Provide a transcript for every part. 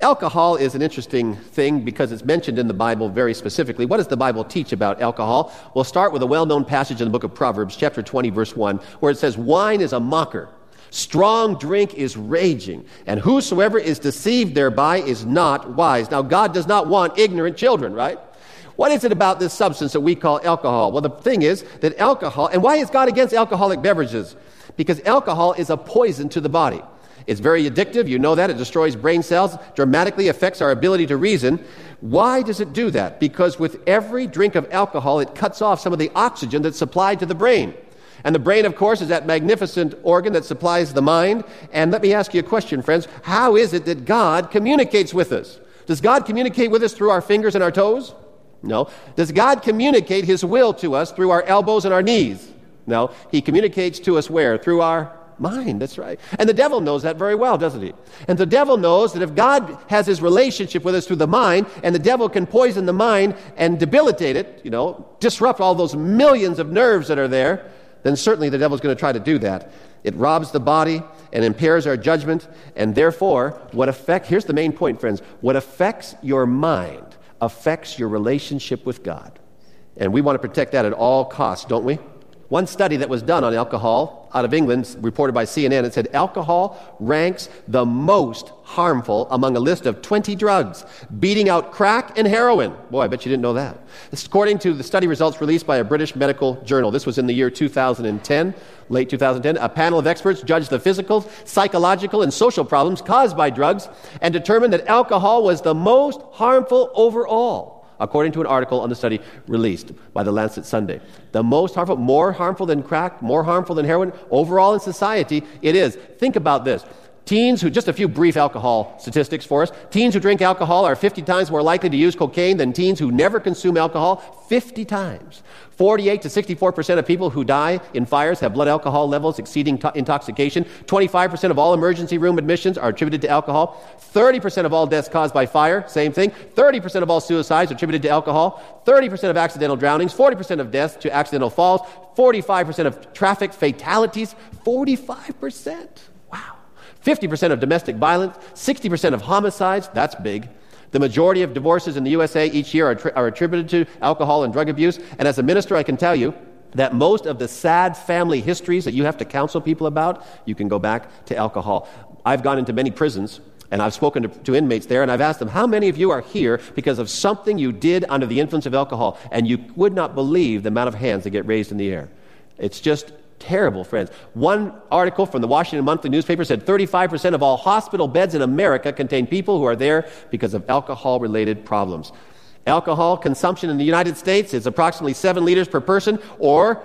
Alcohol is an interesting thing because it's mentioned in the Bible very specifically. What does the Bible teach about alcohol? We'll start with a well-known passage in the book of Proverbs, chapter 20, verse 1, where it says, "Wine is a mocker. Strong drink is raging, and whosoever is deceived thereby is not wise." Now, God does not want ignorant children, right? What is it about this substance that we call alcohol? Well, the thing is that alcohol, and why is God against alcoholic beverages? Because alcohol is a poison to the body. It's very addictive. You know that. It destroys brain cells, dramatically affects our ability to reason. Why does it do that? Because with every drink of alcohol, it cuts off some of the oxygen that's supplied to the brain. And the brain, of course, is that magnificent organ that supplies the mind. And let me ask you a question, friends. How is it that God communicates with us? Does God communicate with us through our fingers and our toes? No. Does God communicate His will to us through our elbows and our knees? No. He communicates to us where? Through our mind. That's right. And the devil knows that very well, doesn't he? And the devil knows that if God has His relationship with us through the mind, and the devil can poison the mind and debilitate it, disrupt all those millions of nerves that are there, then certainly the devil's going to try to do that. It robs the body and impairs our judgment, and therefore, here's the main point, friends, what affects your mind affects your relationship with God. And we want to protect that at all costs, don't we? One study that was done on alcohol out of England, reported by CNN, it said alcohol ranks the most harmful among a list of 20 drugs, beating out crack and heroin. Boy, I bet you didn't know that. This is according to the study results released by a British medical journal. This was in the year 2010, late 2010. A panel of experts judged the physical, psychological, and social problems caused by drugs and determined that alcohol was the most harmful overall, according to an article on the study released by the Lancet Sunday. The most harmful, more harmful than crack, more harmful than heroin, overall in society, it is. Think about this. Teens who, just a few brief alcohol statistics for us, teens who drink alcohol are 50 times more likely to use cocaine than teens who never consume alcohol, 50 times. 48 to 64% of people who die in fires have blood alcohol levels exceeding intoxication. 25% of all emergency room admissions are attributed to alcohol. 30% of all deaths caused by fire, same thing. 30% of all suicides are attributed to alcohol. 30% of accidental drownings. 40% of deaths to accidental falls. 45% of traffic fatalities. 45%. Wow. 50% of domestic violence. 60% of homicides. That's big. The majority of divorces in the USA each year are attributed to alcohol and drug abuse. And as a minister, I can tell you that most of the sad family histories that you have to counsel people about, you can go back to alcohol. I've gone into many prisons, and I've spoken to inmates there, and I've asked them, how many of you are here because of something you did under the influence of alcohol? And you would not believe the amount of hands that get raised in the air. It's just terrible, friends. One article from the Washington Monthly newspaper said 35% of all hospital beds in America contain people who are there because of alcohol-related problems. Alcohol consumption in the United States is approximately 7 liters per person, or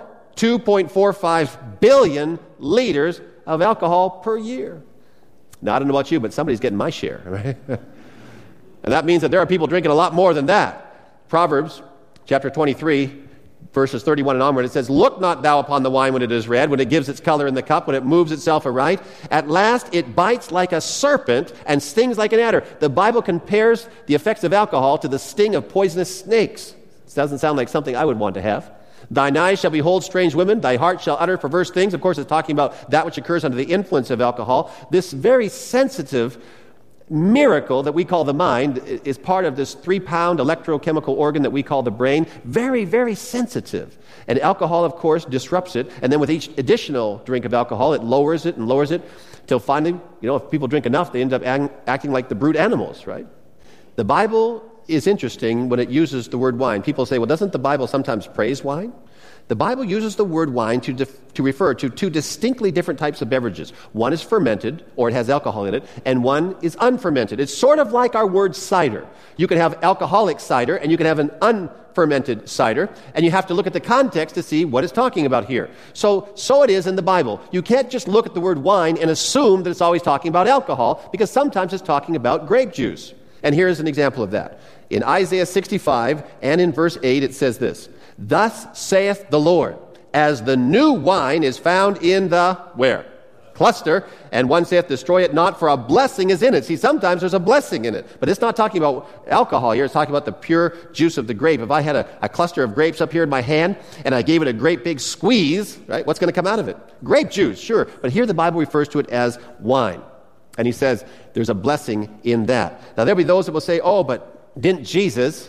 2.45 billion liters of alcohol per year. Now, I don't know about you, but somebody's getting my share, right? And that means that there are people drinking a lot more than that. Proverbs chapter 23, verses 31 and onward, it says, "Look not thou upon the wine when it is red, when it gives its color in the cup, when it moves itself aright. At last it bites like a serpent and stings like an adder." The Bible compares the effects of alcohol to the sting of poisonous snakes. This doesn't sound like something I would want to have. "Thine eyes shall behold strange women, thy heart shall utter perverse things." Of course, it's talking about that which occurs under the influence of alcohol. This very sensitive miracle that we call the mind is part of this 3-pound electrochemical organ that we call the brain. Very, very sensitive. And alcohol, of course, disrupts it. And then with each additional drink of alcohol, it lowers it till finally, if people drink enough, they end up acting like the brute animals, right? The Bible is interesting when it uses the word wine. People say, well, doesn't the Bible sometimes praise wine? The Bible uses the word wine to refer to 2 distinctly different types of beverages. One is fermented, or it has alcohol in it, and one is unfermented. It's sort of like our word cider. You can have alcoholic cider, and you can have an unfermented cider, and you have to look at the context to see what it's talking about here. So it is in the Bible. You can't just look at the word wine and assume that it's always talking about alcohol, because sometimes it's talking about grape juice. And here's an example of that. In Isaiah 65 and in verse 8, it says this, "Thus saith the Lord, as the new wine is found in the," where? "Cluster, and one saith, destroy it not, for a blessing is in it." See, sometimes there's a blessing in it, but it's not talking about alcohol here. It's talking about the pure juice of the grape. If I had a cluster of grapes up here in my hand, and I gave it a great big squeeze, right, what's going to come out of it? Grape juice, sure. But here the Bible refers to it as wine. And he says there's a blessing in that. Now, there'll be those that will say, oh, but didn't Jesus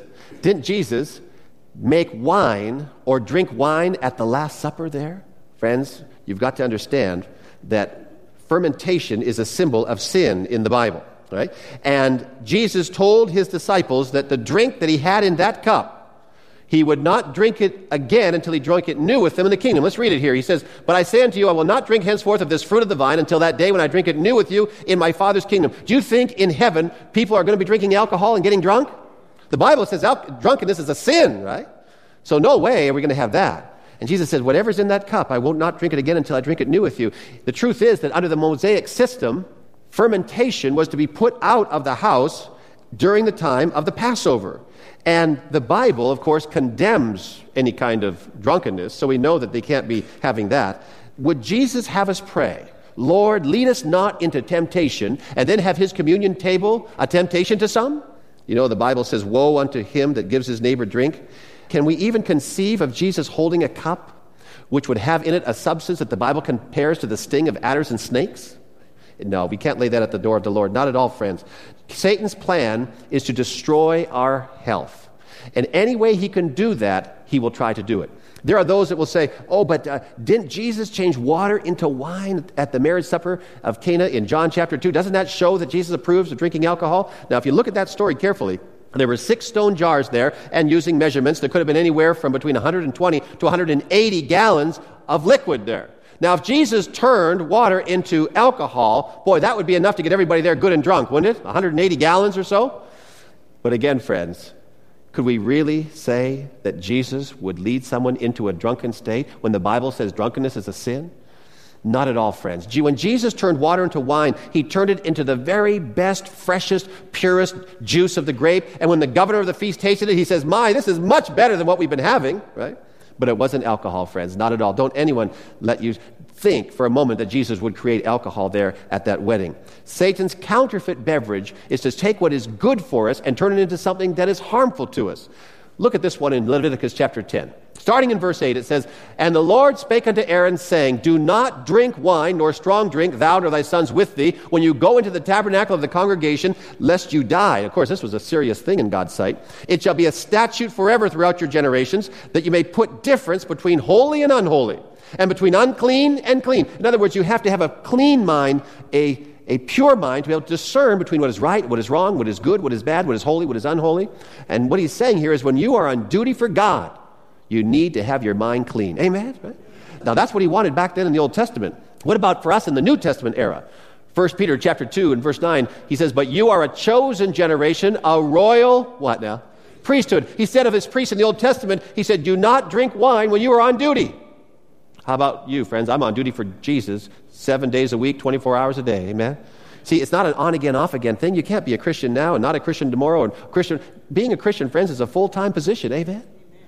make wine or drink wine at the Last Supper there? Friends, you've got to understand that fermentation is a symbol of sin in the Bible, right? And Jesus told his disciples that the drink that he had in that cup, he would not drink it again until he drank it new with them in the kingdom. Let's read it here. He says, but I say unto you, I will not drink henceforth of this fruit of the vine until that day when I drink it new with you in my Father's kingdom. Do you think in heaven people are going to be drinking alcohol and getting drunk? The Bible says drunkenness is a sin, right? So no way are we going to have that. And Jesus says, whatever's in that cup, I will not drink it again until I drink it new with you. The truth is that under the Mosaic system, fermentation was to be put out of the house during the time of the Passover. And the Bible, of course, condemns any kind of drunkenness, so we know that they can't be having that. Would Jesus have us pray, Lord, lead us not into temptation, and then have his communion table a temptation to some? You know, the Bible says, woe unto him that gives his neighbor drink. Can we even conceive of Jesus holding a cup which would have in it a substance that the Bible compares to the sting of adders and snakes? No, we can't lay that at the door of the Lord. Not at all, friends. Satan's plan is to destroy our health. And any way he can do that, he will try to do it. There are those that will say, oh, but didn't Jesus change water into wine at the marriage supper of Cana in John chapter 2? Doesn't that show that Jesus approves of drinking alcohol? Now, if you look at that story carefully, there were 6 stone jars there, and using measurements, there could have been anywhere from between 120 to 180 gallons of liquid there. Now, if Jesus turned water into alcohol, boy, that would be enough to get everybody there good and drunk, wouldn't it? 180 gallons or so? But again, friends, could we really say that Jesus would lead someone into a drunken state when the Bible says drunkenness is a sin? Not at all, friends. When Jesus turned water into wine, he turned it into the very best, freshest, purest juice of the grape. And when the governor of the feast tasted it, he says, my, this is much better than what we've been having, right? But it wasn't alcohol, friends, not at all. Don't anyone let you think for a moment that Jesus would create alcohol there at that wedding. Satan's counterfeit beverage is to take what is good for us and turn it into something that is harmful to us. Look at this one in Leviticus chapter 10. Starting in verse 8, it says, and the Lord spake unto Aaron, saying, do not drink wine, nor strong drink, thou nor thy sons with thee, when you go into the tabernacle of the congregation, lest you die. Of course, this was a serious thing in God's sight. It shall be a statute forever throughout your generations, that you may put difference between holy and unholy, and between unclean and clean. In other words, you have to have a clean mind, a pure mind, to be able to discern between what is right, what is wrong, what is good, what is bad, what is holy, what is unholy. And what he's saying here is when you are on duty for God, you need to have your mind clean. Amen? Right? Now, that's what he wanted back then in the Old Testament. What about for us in the New Testament era? 1 Peter chapter 2 and verse 9, he says, but you are a chosen generation, a royal, what now? Priesthood. He said of his priests in the Old Testament, he said, do not drink wine when you are on duty. How about you, friends? I'm on duty for Jesus 7 days a week, 24 hours a day. Amen? See, it's not an on-again, off-again thing. You can't be a Christian now and not a Christian tomorrow. Being a Christian, friends, is a full-time position. Amen?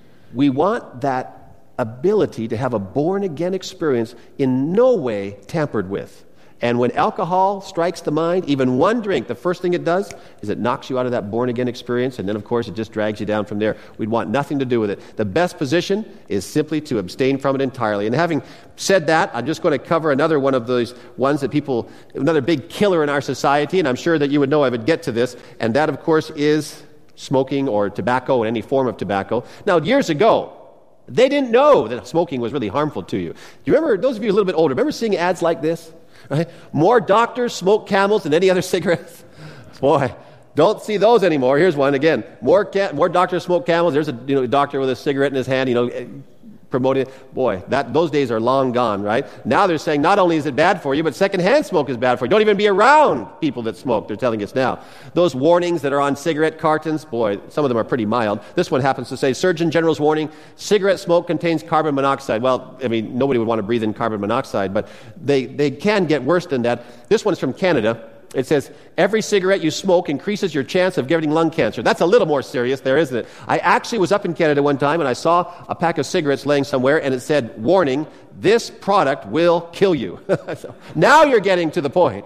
We want that ability to have a born-again experience in no way tampered with. And when alcohol strikes the mind, even one drink, the first thing it does is it knocks you out of that born-again experience, and then, of course, it just drags you down from there. We'd want nothing to do with it. The best position is simply to abstain from it entirely. And having said that, I'm just going to cover another one of those ones that another big killer in our society, and I'm sure that you would know I would get to this, and that, of course, is smoking or tobacco, in any form of tobacco. Now, years ago, they didn't know that smoking was really harmful to you. Do you remember, those of you a little bit older, remember seeing ads like this? Right? More doctors smoke Camels than any other cigarettes. Boy, don't see those anymore. Here's one again. More doctors smoke Camels. There's a doctor with a cigarette in his hand, promoting it. Boy, those days are long gone, right? Now they're saying not only is it bad for you, but secondhand smoke is bad for you. Don't even be around people that smoke. They're telling us now. Those warnings that are on cigarette cartons, boy, some of them are pretty mild. This one happens to say, Surgeon General's warning, cigarette smoke contains carbon monoxide. Well, I mean, nobody would want to breathe in carbon monoxide, but they can get worse than that. This one's from Canada. It says, every cigarette you smoke increases your chance of getting lung cancer. That's a little more serious there, isn't it? I actually was up in Canada one time and I saw a pack of cigarettes laying somewhere and it said, warning, this product will kill you. So now you're getting to the point.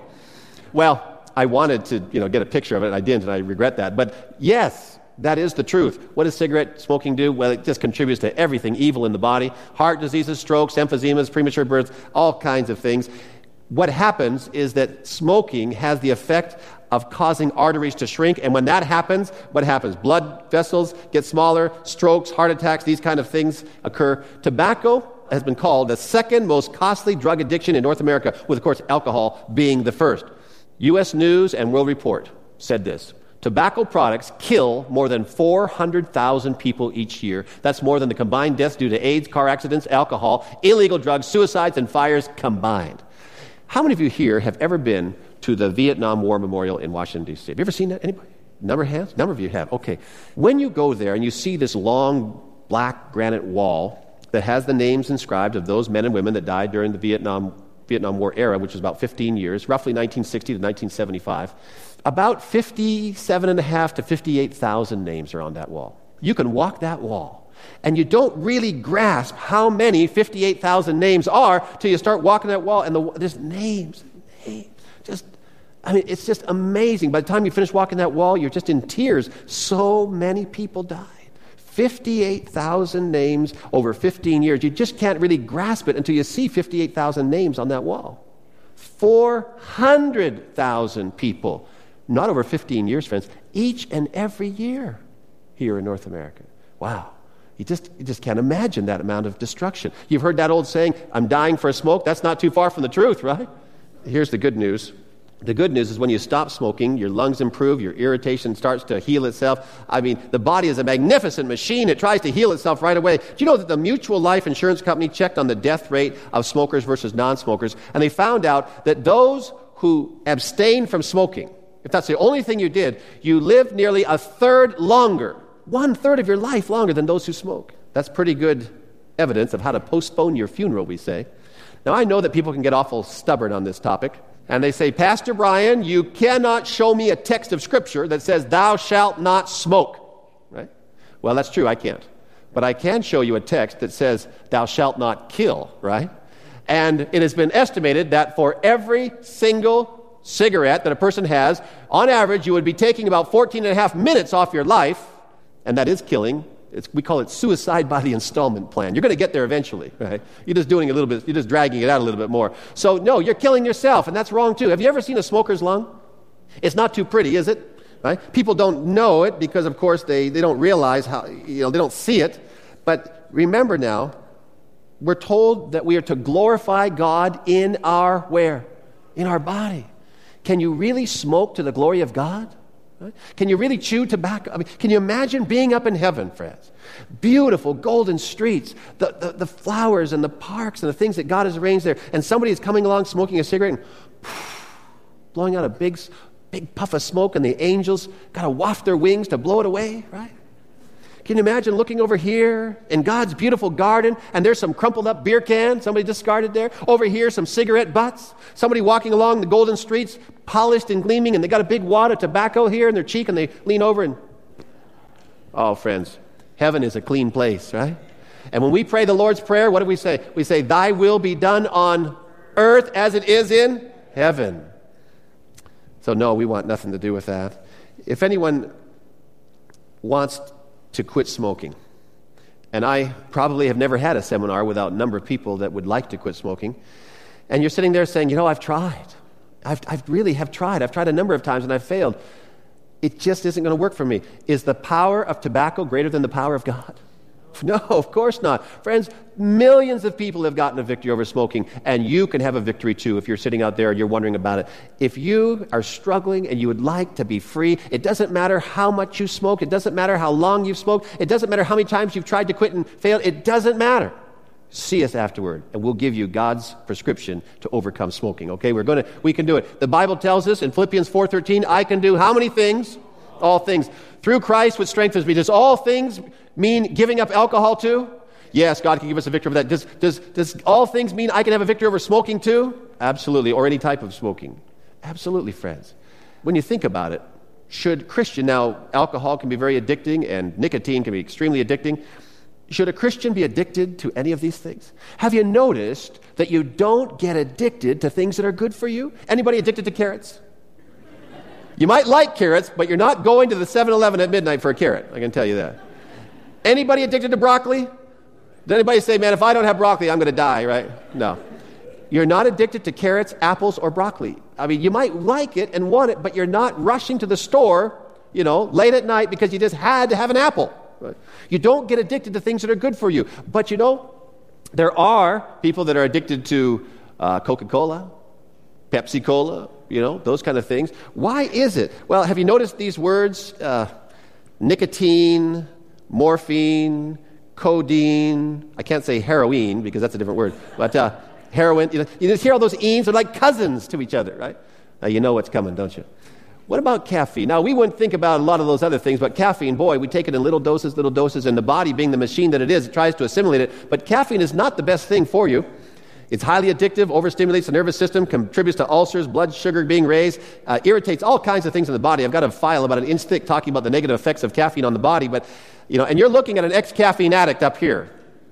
Well, I wanted to, get a picture of it and I didn't, and I regret that. But yes, that is the truth. What does cigarette smoking do? Well, it just contributes to everything evil in the body. Heart diseases, strokes, emphysemas, premature birth, all kinds of things. what happens is that smoking has the effect of causing arteries to shrink. And when that happens, what happens? Blood vessels get smaller, strokes, heart attacks, these kind of things occur. Tobacco has been called the second most costly drug addiction in North America, with, of course, alcohol being the first. U.S. News and World Report said this: tobacco products kill more than 400,000 people each year. That's more than the combined deaths due to AIDS, car accidents, alcohol, illegal drugs, suicides, and fires combined. How many of you here have ever been to the Vietnam War Memorial in Washington, D.C.? Have you ever seen that? Anybody? Number of hands? Number of you have. Okay. When you go there and you see this long black granite wall that has the names inscribed of those men and women that died during the Vietnam War era, which was about 15 years, roughly 1960 to 1975, about 57,500 to 58,000 names are on that wall. You can walk that wall, and you don't really grasp how many 58,000 names are till you start walking that wall, and there's names. It's just amazing. By the time you finish walking that wall, you're just in tears. So many people died. 58,000 names over 15 years. You just can't really grasp it until you see 58,000 names on that wall. 400,000 people, not over 15 years, friends, each and every year here in North America. Wow. You just can't imagine that amount of destruction. You've heard that old saying, I'm dying for a smoke. That's not too far from the truth, right? Here's the good news. The good news is when you stop smoking, your lungs improve, your irritation starts to heal itself. The body is a magnificent machine. It tries to heal itself right away. Do you know that the Mutual Life Insurance Company checked on the death rate of smokers versus non-smokers, and they found out that those who abstained from smoking, if that's the only thing you did, you lived nearly a third longer, 1/3 of your life longer than those who smoke. That's pretty good evidence of how to postpone your funeral, we say. Now, I know that people can get awful stubborn on this topic. And they say, Pastor Brian, you cannot show me a text of Scripture that says, thou shalt not smoke. Right? Well, that's true, I can't. But I can show you a text that says, thou shalt not kill, right? And it has been estimated that for every single cigarette that a person has, on average, you would be taking about 14 and a half minutes off your life, and that is killing. We call it suicide by the installment plan. You're going to get there eventually, right? You're just doing a little bit, you're just dragging it out a little bit more. So no, you're killing yourself, and that's wrong too. Have you ever seen a smoker's lung? It's not too pretty, is it? Right? People don't know it because, of course, they don't realize how, they don't see it. But remember now, we're told that we are to glorify God in our where? In our body. Can you really smoke to the glory of God? Right? Can you really chew tobacco? Can you imagine being up in heaven, friends? Beautiful golden streets, the flowers and the parks and the things that God has arranged there, and somebody is coming along smoking a cigarette and blowing out a big puff of smoke, and the angels got to waft their wings to blow it away, right? Can you imagine looking over here in God's beautiful garden, and there's some crumpled up beer can somebody discarded there? Over here, some cigarette butts. Somebody walking along the golden streets, polished and gleaming, and they got a big wad of tobacco here in their cheek, and they lean over and... Oh, friends, heaven is a clean place, right? And when we pray the Lord's Prayer, what do we say? We say, thy will be done on earth as it is in heaven. So no, we want nothing to do with that. If anyone wants to quit smoking, and I probably have never had a seminar without a number of people that would like to quit smoking, and you're sitting there saying, I've tried. I really have tried. I've tried a number of times and I've failed. It just isn't going to work for me. Is the power of tobacco greater than the power of God? No, of course not. Friends, millions of people have gotten a victory over smoking, and you can have a victory too if you're sitting out there and you're wondering about it. If you are struggling and you would like to be free, it doesn't matter how much you smoke. It doesn't matter how long you've smoked. It doesn't matter how many times you've tried to quit and failed. It doesn't matter. See us afterward, and we'll give you God's prescription to overcome smoking. Okay, we can do it. The Bible tells us in Philippians 4:13, I can do how many things? All things. Through Christ, which strengthens me. Does all things mean giving up alcohol too? Yes, God can give us a victory over that. Does all things mean I can have a victory over smoking too? Absolutely, or any type of smoking. Absolutely, friends. When you think about it, now alcohol can be very addicting and nicotine can be extremely addicting. Should a Christian be addicted to any of these things? Have you noticed that you don't get addicted to things that are good for you? Anybody addicted to carrots? You might like carrots, but you're not going to the 7-Eleven at midnight for a carrot. I can tell you that. Anybody addicted to broccoli? Does anybody say, man, if I don't have broccoli, I'm going to die, right? No. You're not addicted to carrots, apples, or broccoli. I mean, you might like it and want it, but you're not rushing to the store, late at night because you just had to have an apple. Right? You don't get addicted to things that are good for you. But there are people that are addicted to Coca-Cola, Pepsi-Cola, those kind of things. Why is it? Well, have you noticed these words? Nicotine, morphine, codeine. I can't say heroin because that's a different word. But heroin, you just hear all those enes. They're like cousins to each other, right? Now you know what's coming, don't you? What about caffeine? Now, we wouldn't think about a lot of those other things, but caffeine, boy, we take it in little doses, and the body, being the machine that it is, it tries to assimilate it. But caffeine is not the best thing for you. It's highly addictive, overstimulates the nervous system, contributes to ulcers, blood sugar being raised, irritates all kinds of things in the body. I've got a file about an inch thick talking about the negative effects of caffeine on the body, but, and you're looking at an ex-caffeine addict up here.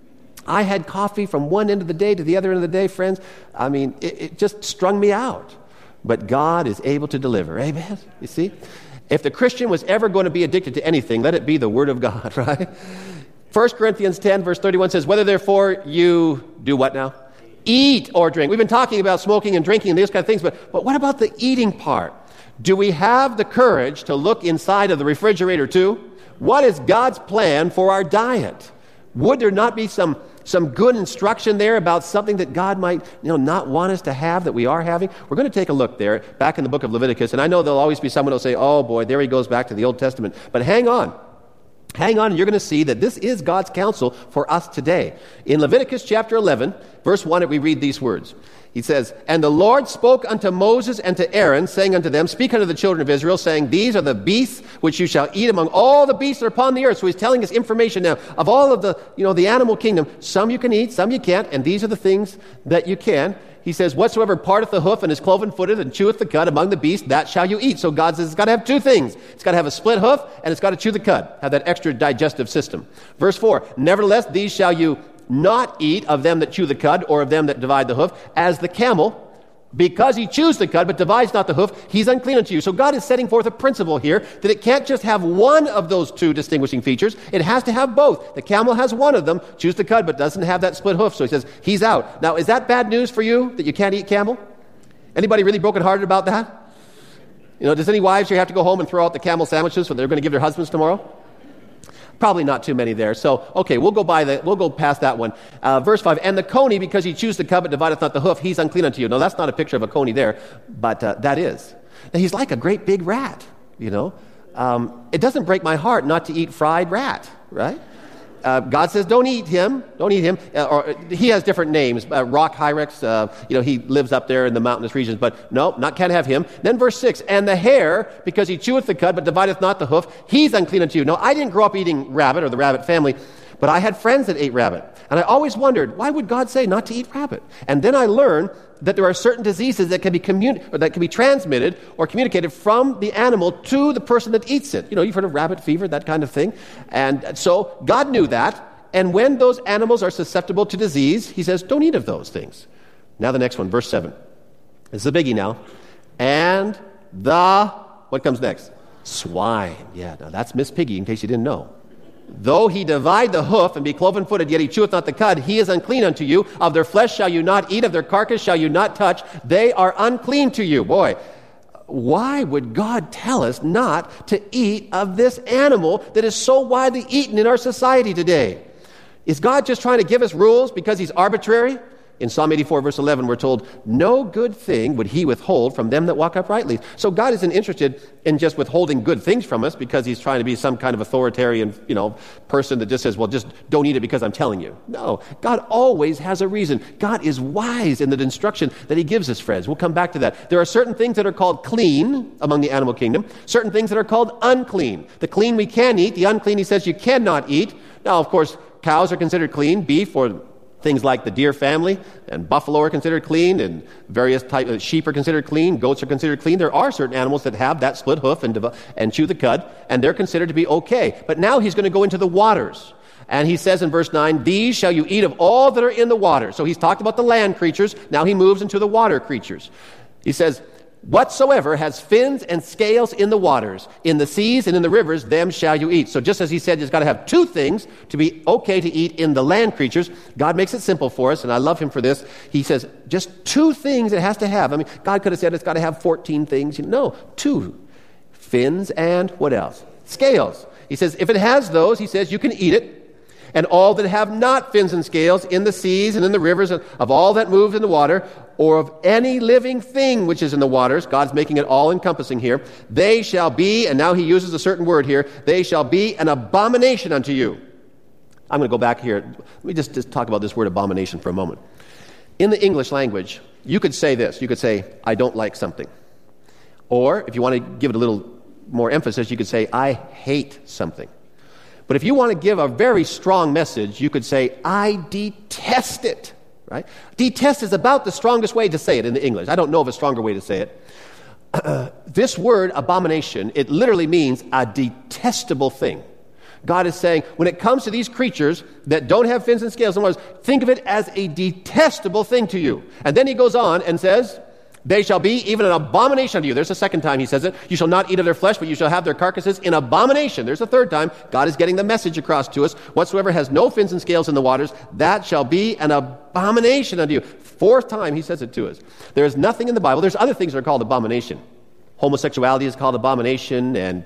I had coffee from one end of the day to the other end of the day, friends. I mean, it just strung me out. But God is able to deliver. Amen? You see? If the Christian was ever going to be addicted to anything, let it be the Word of God, right? 1 Corinthians 10, verse 31 says, whether therefore you do what now? Eat or drink. We've been talking about smoking and drinking and these kind of things, but what about the eating part? Do we have the courage to look inside of the refrigerator too? What is God's plan for our diet? Would there not be some good instruction there about something that God might not want us to have that we are having? We're going to take a look there back in the book of Leviticus, and I know there'll always be someone who'll say, oh boy, there he goes back to the Old Testament. But hang on, and you're going to see that this is God's counsel for us today. In Leviticus chapter 11, verse 1, we read these words. He says, and the Lord spoke unto Moses and to Aaron, saying unto them, speak unto the children of Israel, saying, these are the beasts which you shall eat among all the beasts that are upon the earth. So he's telling us information now of all of the, the animal kingdom. Some you can eat, some you can't, and these are the things that you can. He says, whatsoever parteth the hoof and is cloven-footed and cheweth the cud among the beasts, that shall you eat. So God says it's got to have two things. It's got to have a split hoof, and it's got to chew the cud, have that extra digestive system. Verse 4, nevertheless, these shall you not eat of them that chew the cud or of them that divide the hoof, as the camel, because he chews the cud but divides not the hoof, he's unclean unto you. So God is setting forth a principle here that it can't just have one of those two distinguishing features. It has to have both. The camel has one of them, chews the cud, but doesn't have that split hoof. So he says, he's out. Now, is that bad news for you that you can't eat camel? Anybody really brokenhearted about that? Does any wives here have to go home and throw out the camel sandwiches that they're going to give their husbands tomorrow? Probably not too many there. So, okay, we'll go past that one. Verse 5, and the coney, because he chews the cud but divideth not the hoof, he's unclean unto you. No, that's not a picture of a coney there, but that is. Now, he's like a great big rat, It doesn't break my heart not to eat fried rat, right? God says, don't eat him. Or he has different names. Rock Hyrax, he lives up there in the mountainous regions, but no, can't have him. Then verse 6, and the hare, because he cheweth the cud, but divideth not the hoof, he's unclean unto you. No, I didn't grow up eating rabbit or the rabbit family, but I had friends that ate rabbit. And I always wondered, why would God say not to eat rabbit? And then I learned that there are certain diseases that can be transmitted or communicated from the animal to the person that eats it. You've heard of rabbit fever, that kind of thing. And so God knew that. And when those animals are susceptible to disease, he says, don't eat of those things. Now the next one, verse 7. This is a biggie now. And what comes next? Swine. Yeah, now that's Miss Piggy, in case you didn't know. Though he divide the hoof and be cloven-footed, yet he cheweth not the cud, he is unclean unto you. Of their flesh shall you not eat, of their carcass shall you not touch. They are unclean to you. Boy, why would God tell us not to eat of this animal that is so widely eaten in our society today? Is God just trying to give us rules because he's arbitrary? In Psalm 84, verse 11, we're told, no good thing would he withhold from them that walk uprightly. So God isn't interested in just withholding good things from us because he's trying to be some kind of authoritarian, person that just says, well, just don't eat it because I'm telling you. No, God always has a reason. God is wise in the instruction that he gives us, friends. We'll come back to that. There are certain things that are called clean among the animal kingdom, certain things that are called unclean. The clean we can eat, the unclean he says you cannot eat. Now, of course, cows are considered clean, beef or things like the deer family and buffalo are considered clean, and various types of sheep are considered clean, goats are considered clean. There are certain animals that have that split hoof and chew the cud, and they're considered to be okay. But now he's going to go into the waters. And he says in verse 9, these shall you eat of all that are in the water. So he's talked about the land creatures. Now he moves into the water creatures. He says, whatsoever has fins and scales in the waters, in the seas and in the rivers, them shall you eat. So just as he said, it's got to have two things to be okay to eat in the land creatures, God makes it simple for us, and I love him for this. He says, just two things it has to have. I mean, God could have said it's got to have 14 things. No, two. Fins and what else? Scales. He says, if it has those, he says, you can eat it. And all that have not fins and scales in the seas and in the rivers, of all that moves in the water, or of any living thing which is in the waters, God's making it all-encompassing here, they shall be, and now he uses a certain word here, they shall be an abomination unto you. I'm going to go back here. Let me just talk about this word abomination for a moment. In the English language, you could say this. You could say, I don't like something. Or, if you want to give it a little more emphasis, you could say, I hate something. But if you want to give a very strong message, you could say, I detest it, right? Detest is about the strongest way to say it in the English. I don't know of a stronger way to say it. This word, abomination, it literally means a detestable thing. God is saying, when it comes to these creatures that don't have fins and scales, think of it as a detestable thing to you. And then he goes on and says, they shall be even an abomination unto you. There's a second time he says it. You shall not eat of their flesh, but you shall have their carcasses in abomination. There's a third time. God is getting the message across to us. Whatsoever has no fins and scales in the waters, that shall be an abomination unto you. Fourth time he says it to us. There is nothing in the Bible. There's other things that are called abomination. Homosexuality is called abomination, and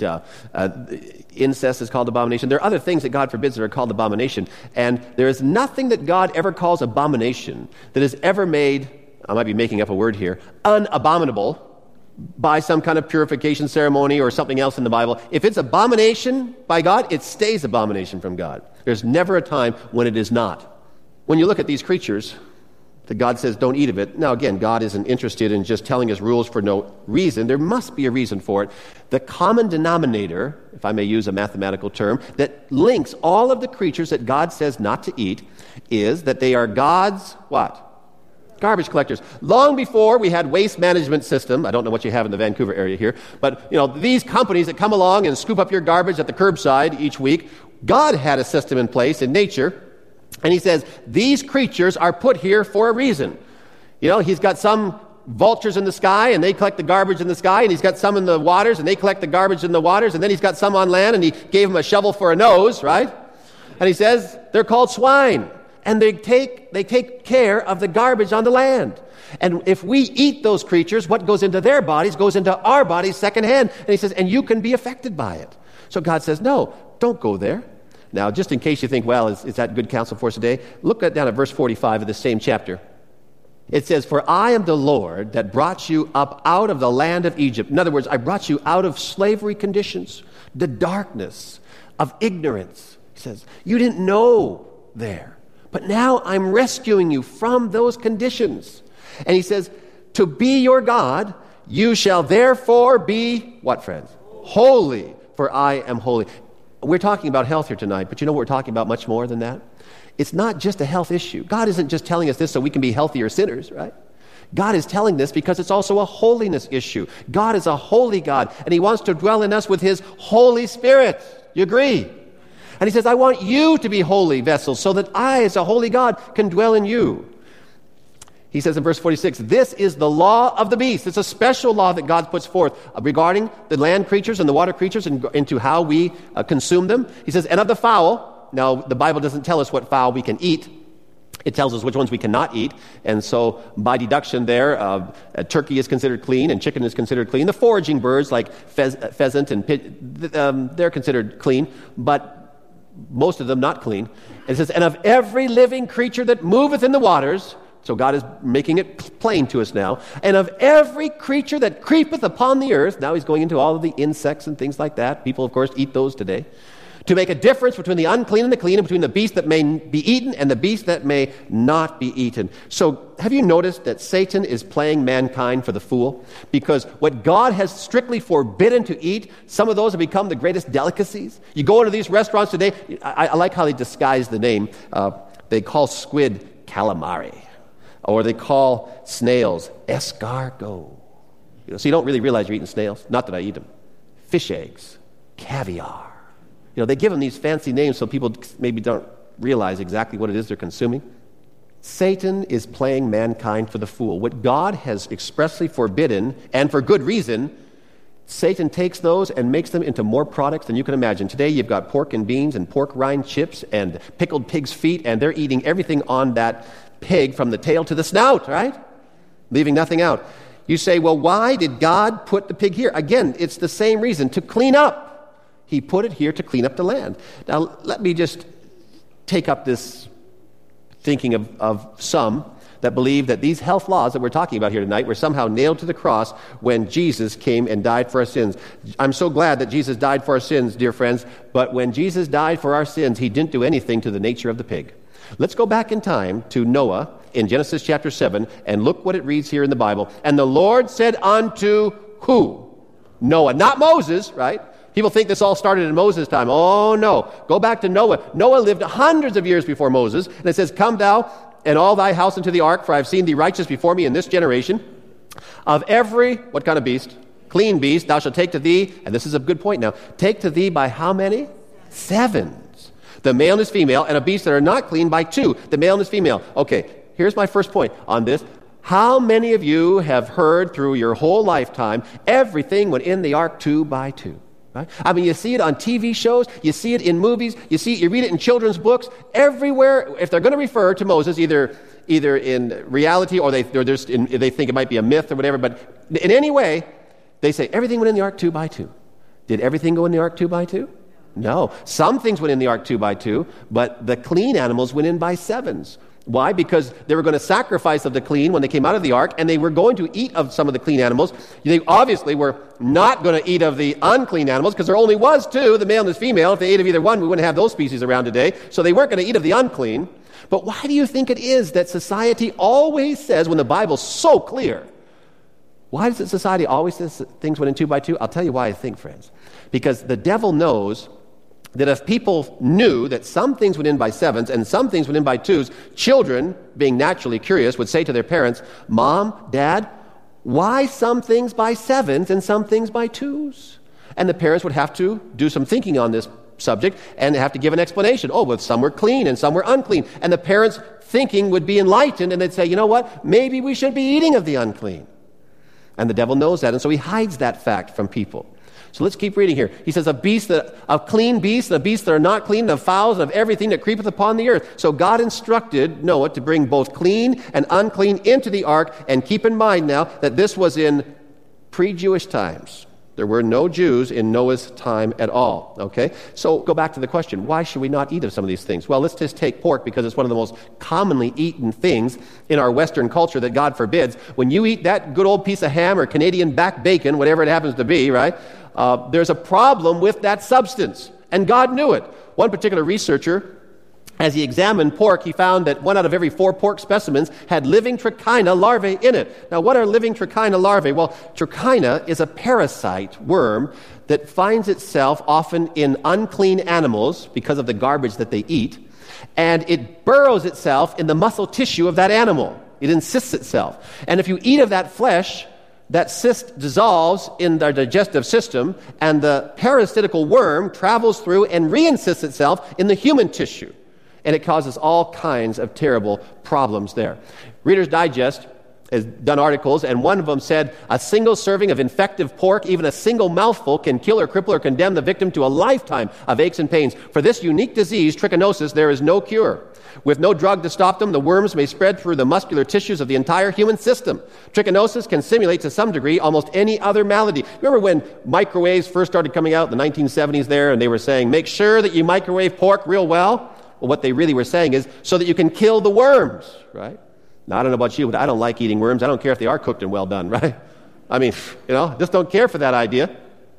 incest is called abomination. There are other things that God forbids that are called abomination. And there is nothing that God ever calls abomination that is ever made, I might be making up a word here, unabominable by some kind of purification ceremony or something else in the Bible. If it's abomination by God, it stays abomination from God. There's never a time when it is not. When you look at these creatures that God says don't eat of it, now again, God isn't interested in just telling us rules for no reason. There must be a reason for it. The common denominator, if I may use a mathematical term, that links all of the creatures that God says not to eat is that they are God's what? Garbage collectors. Long before we had waste management system, I don't know what you have in the Vancouver area here, but these companies that come along and scoop up your garbage at the curbside each week, God had a system in place in nature, and he says, these creatures are put here for a reason. He's got some vultures in the sky, and they collect the garbage in the sky, and he's got some in the waters, and they collect the garbage in the waters, and then he's got some on land, and he gave them a shovel for a nose, right? And he says, they're called swine. And they take care of the garbage on the land. And if we eat those creatures, what goes into their bodies goes into our bodies secondhand. And he says, and you can be affected by it. So God says, no, don't go there. Now, just in case you think, well, is that good counsel for us today? Look down at verse 45 of the same chapter. It says, for I am the Lord that brought you up out of the land of Egypt. In other words, I brought you out of slavery conditions, the darkness of ignorance. He says, you didn't know there. But now I'm rescuing you from those conditions. And he says, to be your God, you shall therefore be, what friends? Holy, for I am holy. We're talking about health here tonight, but you know what we're talking about much more than that? It's not just a health issue. God isn't just telling us this so we can be healthier sinners, right? God is telling this because it's also a holiness issue. God is a holy God, and he wants to dwell in us with his Holy Spirit. You agree? And he says, I want you to be holy vessels so that I, as a holy God, can dwell in you. He says in verse 46, this is the law of the beast. It's a special law that God puts forth regarding the land creatures and the water creatures and into how we consume them. He says, and of the fowl. Now, the Bible doesn't tell us what fowl we can eat. It tells us which ones we cannot eat. And so, by deduction there, turkey is considered clean and chicken is considered clean. The foraging birds like pheasant and they're considered clean, but most of them not clean. And it says, and of every living creature that moveth in the waters, so God is making it plain to us now, and of every creature that creepeth upon the earth, now he's going into all of the insects and things like that. People, of course, eat those today. To make a difference between the unclean and the clean, and between the beast that may be eaten and the beast that may not be eaten. So have you noticed that Satan is playing mankind for the fool? Because what God has strictly forbidden to eat, some of those have become the greatest delicacies. You go into these restaurants today, I like how they disguise the name. They call squid calamari, or they call snails escargot. So you don't really realize you're eating snails. Not that I eat them. Fish eggs, caviar. They give them these fancy names so people maybe don't realize exactly what it is they're consuming. Satan is playing mankind for the fool. What God has expressly forbidden, and for good reason, Satan takes those and makes them into more products than you can imagine. Today you've got pork and beans and pork rind chips and pickled pig's feet, and they're eating everything on that pig from the tail to the snout, right? Leaving nothing out. You say, well, why did God put the pig here? Again, it's the same reason, to clean up. He put it here to clean up the land. Now, let me just take up this thinking of some that believe that these health laws that we're talking about here tonight were somehow nailed to the cross when Jesus came and died for our sins. I'm so glad that Jesus died for our sins, dear friends, but when Jesus died for our sins, he didn't do anything to the nature of the pig. Let's go back in time to Noah in Genesis chapter 7 and look what it reads here in the Bible. And the Lord said unto who? Noah, not Moses, right? People think this all started in Moses' time. Oh, no. Go back to Noah. Noah lived hundreds of years before Moses. And it says, come thou and all thy house into the ark, for I have seen thee righteous before me in this generation. Of every, what kind of beast? Clean beast, thou shalt take to thee, and this is a good point now, take to thee by how many? 7. The male and his female, and a beast that are not clean by 2. The male and his female. Okay, here's my first point on this. How many of you have heard through your whole lifetime everything went in the ark 2 by 2? Right? I mean, you see it on TV shows, you see it in movies, you read it in children's books, everywhere. If they're going to refer to Moses, either in reality or they think it might be a myth or whatever, but in any way, they say everything went in the ark 2 by 2. Did everything go in the ark 2 by 2? No. Some things went in the ark 2 by 2, but the clean animals went in by 7s. Why? Because they were going to sacrifice of the clean when they came out of the ark, and they were going to eat of some of the clean animals. They obviously were not going to eat of the unclean animals, because there only was 2, the male and the female. If they ate of either one, we wouldn't have those species around today. So they weren't going to eat of the unclean. But why do you think it is that society always says, when the Bible's so clear, why does society always say things went in 2 by 2? I'll tell you why I think, friends. Because the devil knows that if people knew that some things went in by 7s and some things went in by 2s, children, being naturally curious, would say to their parents, Mom, Dad, why some things by 7s and some things by 2s? And the parents would have to do some thinking on this subject and have to give an explanation. Oh, well, some were clean and some were unclean. And the parents' thinking would be enlightened, and they'd say, you know what, maybe we should be eating of the unclean. And the devil knows that, and so he hides that fact from people. So let's keep reading here. He says, of clean beasts, and of beasts that are not clean, and of fowls, and of everything that creepeth upon the earth. So God instructed Noah to bring both clean and unclean into the ark, and keep in mind now that this was in pre-Jewish times. There were no Jews in Noah's time at all, okay? So go back to the question, why should we not eat of some of these things? Well, let's just take pork, because it's one of the most commonly eaten things in our Western culture that God forbids. When you eat that good old piece of ham or Canadian back bacon, whatever it happens to be, right, there's a problem with that substance, and God knew it. One particular researcher, as he examined pork, he found that 1 out of every 4 pork specimens had living trichina larvae in it. Now, what are living trichina larvae? Well, trichina is a parasite worm that finds itself often in unclean animals because of the garbage that they eat, and it burrows itself in the muscle tissue of that animal. It encysts itself. And if you eat of that flesh, that cyst dissolves in the digestive system, and the parasitical worm travels through and re-encysts itself in the human tissue. And it causes all kinds of terrible problems there. Reader's Digest has done articles, and one of them said, a single serving of infective pork, even a single mouthful, can kill or cripple or condemn the victim to a lifetime of aches and pains. For this unique disease, trichinosis, there is no cure. With no drug to stop them, the worms may spread through the muscular tissues of the entire human system. Trichinosis can simulate to some degree almost any other malady. Remember when microwaves first started coming out in the 1970s there, and they were saying, make sure that you microwave pork real well? Well, what they really were saying is so that you can kill the worms, right? Now, I don't know about you, but I don't like eating worms. I don't care if they are cooked and well done, right? I mean, just don't care for that idea.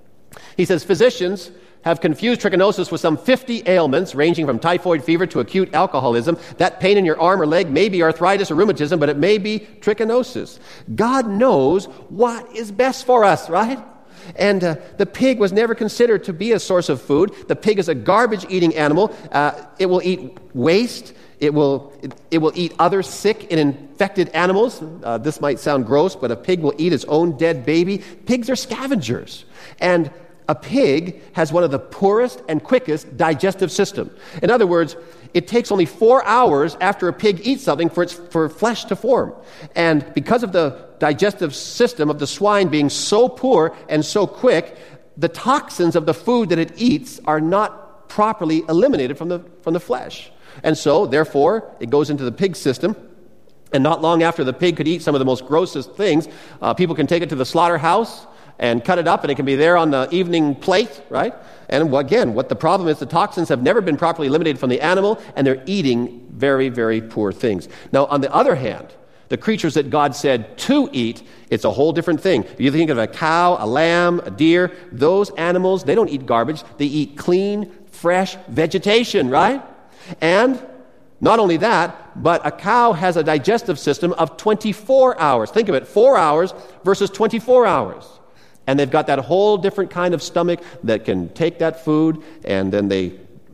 He says, physicians have confused trichinosis with some 50 ailments, ranging from typhoid fever to acute alcoholism. That pain in your arm or leg may be arthritis or rheumatism, but it may be trichinosis. God knows what is best for us, right? And the pig was never considered to be a source of food. The pig is a garbage-eating animal. It will eat waste. It will eat other sick and infected animals. This might sound gross, but a pig will eat its own dead baby. Pigs are scavengers. And a pig has one of the poorest and quickest digestive system. In other words, it takes only 4 hours after a pig eats something for flesh to form. And because of the digestive system of the swine being so poor and so quick, the toxins of the food that it eats are not properly eliminated from the flesh. And so, therefore, it goes into the pig system. And not long after the pig could eat some of the most grossest things, people can take it to the slaughterhouse and cut it up, and it can be there on the evening plate, right? And again, what the problem is, the toxins have never been properly eliminated from the animal, and they're eating very, very poor things. Now, on the other hand, the creatures that God said to eat, it's a whole different thing. You think of a cow, a lamb, a deer, those animals, they don't eat garbage. They eat clean, fresh vegetation, right? And not only that, but a cow has a digestive system of 24 hours. Think of it, 4 hours versus 24 hours. And they've got that whole different kind of stomach that can take that food, and then they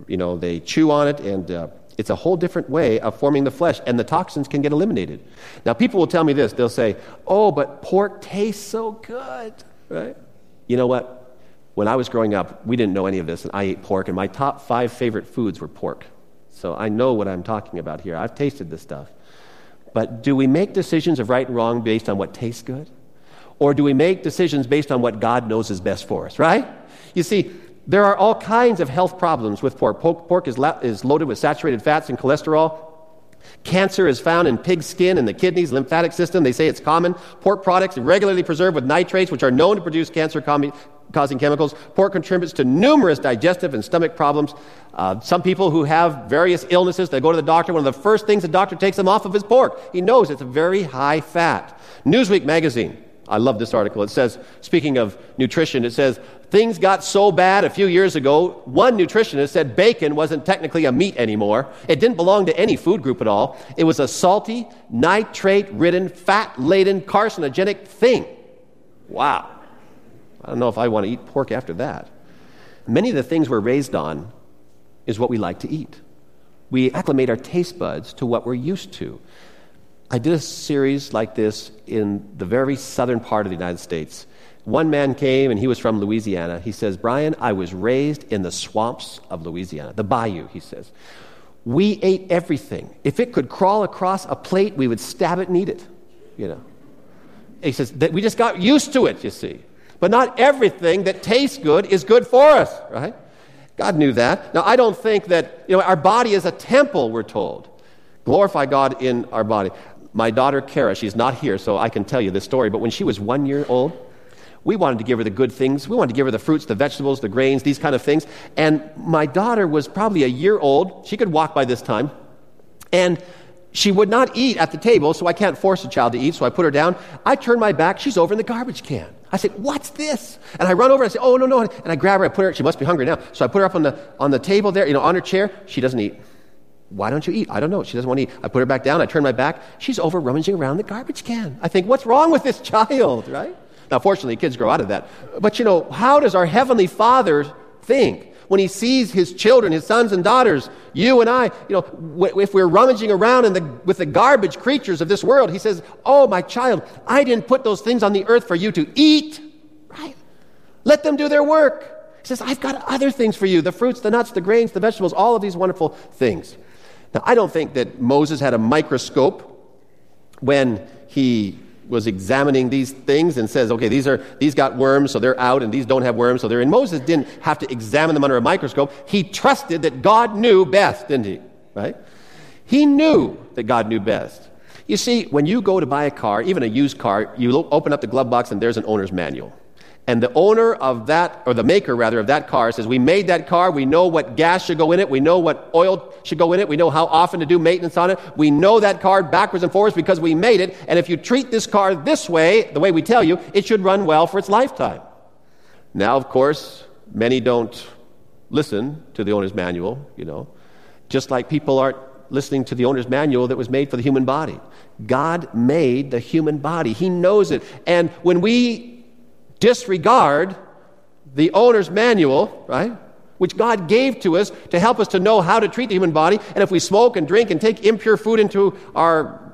chew on it, and it's a whole different way of forming the flesh, and the toxins can get eliminated. Now, people will tell me this. They'll say, oh, but pork tastes so good, right? You know what? When I was growing up, we didn't know any of this, and I ate pork, and my top 5 favorite foods were pork. So I know what I'm talking about here. I've tasted this stuff. But do we make decisions of right and wrong based on what tastes good? Or do we make decisions based on what God knows is best for us, right? You see, there are all kinds of health problems with pork. Pork is loaded with saturated fats and cholesterol. Cancer is found in pig skin and the kidneys, lymphatic system. They say it's common. Pork products are regularly preserved with nitrates, which are known to produce cancer-causing chemicals. Pork contributes to numerous digestive and stomach problems. Some people who have various illnesses, they go to the doctor. One of the first things the doctor takes them off of is pork. He knows it's a very high fat. Newsweek magazine, I love this article. It says, speaking of nutrition, it says, things got so bad a few years ago, one nutritionist said bacon wasn't technically a meat anymore. It didn't belong to any food group at all. It was a salty, nitrate-ridden, fat-laden, carcinogenic thing. Wow. I don't know if I want to eat pork after that. Many of the things we're raised on is what we like to eat. We acclimate our taste buds to what we're used to. I did a series like this in the very southern part of the United States. One man came, and he was from Louisiana. He says, Brian, I was raised in the swamps of Louisiana, the bayou, he says. We ate everything. If it could crawl across a plate, we would stab it and eat it, you know. He says, that we just got used to it, you see. But not everything that tastes good is good for us, right? God knew that. Now, I don't think that, our body is a temple, we're told. Glorify God in our body. My daughter, Kara, she's not here, so I can tell you this story, but when she was 1 year old, we wanted to give her the good things. We wanted to give her the fruits, the vegetables, the grains, these kind of things. And my daughter was probably a year old. She could walk by this time. And she would not eat at the table, so I can't force a child to eat, so I put her down. I turn my back. She's over in the garbage can. I say, what's this? And I run over and I say, oh, no. And I grab her. I put her, she must be hungry now. So I put her up on the table there, on her chair. She doesn't eat. Why don't you eat? I don't know. She doesn't want to eat. I put her back down. I turn my back. She's over rummaging around the garbage can. I think, what's wrong with this child, right? Now, fortunately, kids grow out of that. But, how does our Heavenly Father think when He sees His children, His sons and daughters, you and I, if we're rummaging around with the garbage creatures of this world, He says, oh, my child, I didn't put those things on the earth for you to eat, right? Let them do their work. He says, I've got other things for you, the fruits, the nuts, the grains, the vegetables, all of these wonderful things. Now, I don't think that Moses had a microscope when he was examining these things and says, okay, these got worms, so they're out, and these don't have worms, so they're in. Moses didn't have to examine them under a microscope. He trusted that God knew best, didn't he? Right? He knew that God knew best. You see, when you go to buy a car, even a used car, you open up the glove box and there's an owner's manual. And the owner of that, or the maker rather, of that car says, we made that car, we know what gas should go in it, we know what oil should go in it, we know how often to do maintenance on it, we know that car backwards and forwards because we made it, and if you treat this car this way, the way we tell you, it should run well for its lifetime. Now, of course, many don't listen to the owner's manual, just like people aren't listening to the owner's manual that was made for the human body. God made the human body. He knows it. And when we disregard the owner's manual, right, which God gave to us to help us to know how to treat the human body, and if we smoke and drink and take impure food into our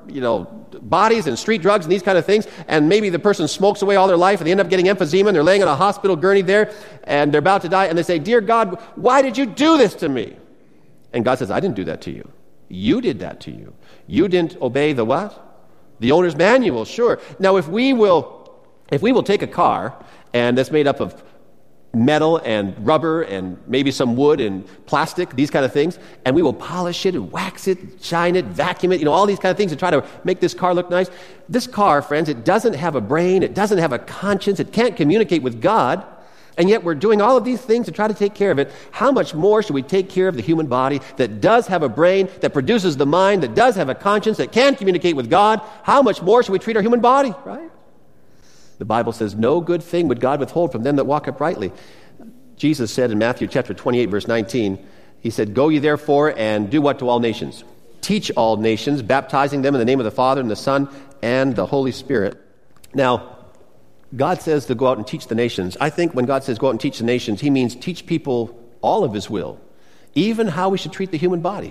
bodies and street drugs and these kind of things, and maybe the person smokes away all their life and they end up getting emphysema and they're laying on a hospital gurney there and they're about to die, and they say, "Dear God, why did you do this to me?" And God says, "I didn't do that to you. You did that to you. You didn't obey the what? The owner's manual, sure." Now, if we will take a car and that's made up of metal and rubber and maybe some wood and plastic, these kind of things, and we will polish it and wax it, shine it, vacuum it, all these kind of things to try to make this car look nice. This car, friends, it doesn't have a brain, it doesn't have a conscience, it can't communicate with God, and yet we're doing all of these things to try to take care of it. How much more should we take care of the human body that does have a brain, that produces the mind, that does have a conscience, that can communicate with God? How much more should we treat our human body, right? The Bible says, "No good thing would God withhold from them that walk uprightly." Jesus said in Matthew chapter 28, verse 19, he said, "Go ye therefore and do what to all nations? Teach all nations, baptizing them in the name of the Father and the Son and the Holy Spirit." Now, God says to go out and teach the nations. I think when God says go out and teach the nations, he means teach people all of his will, even how we should treat the human body.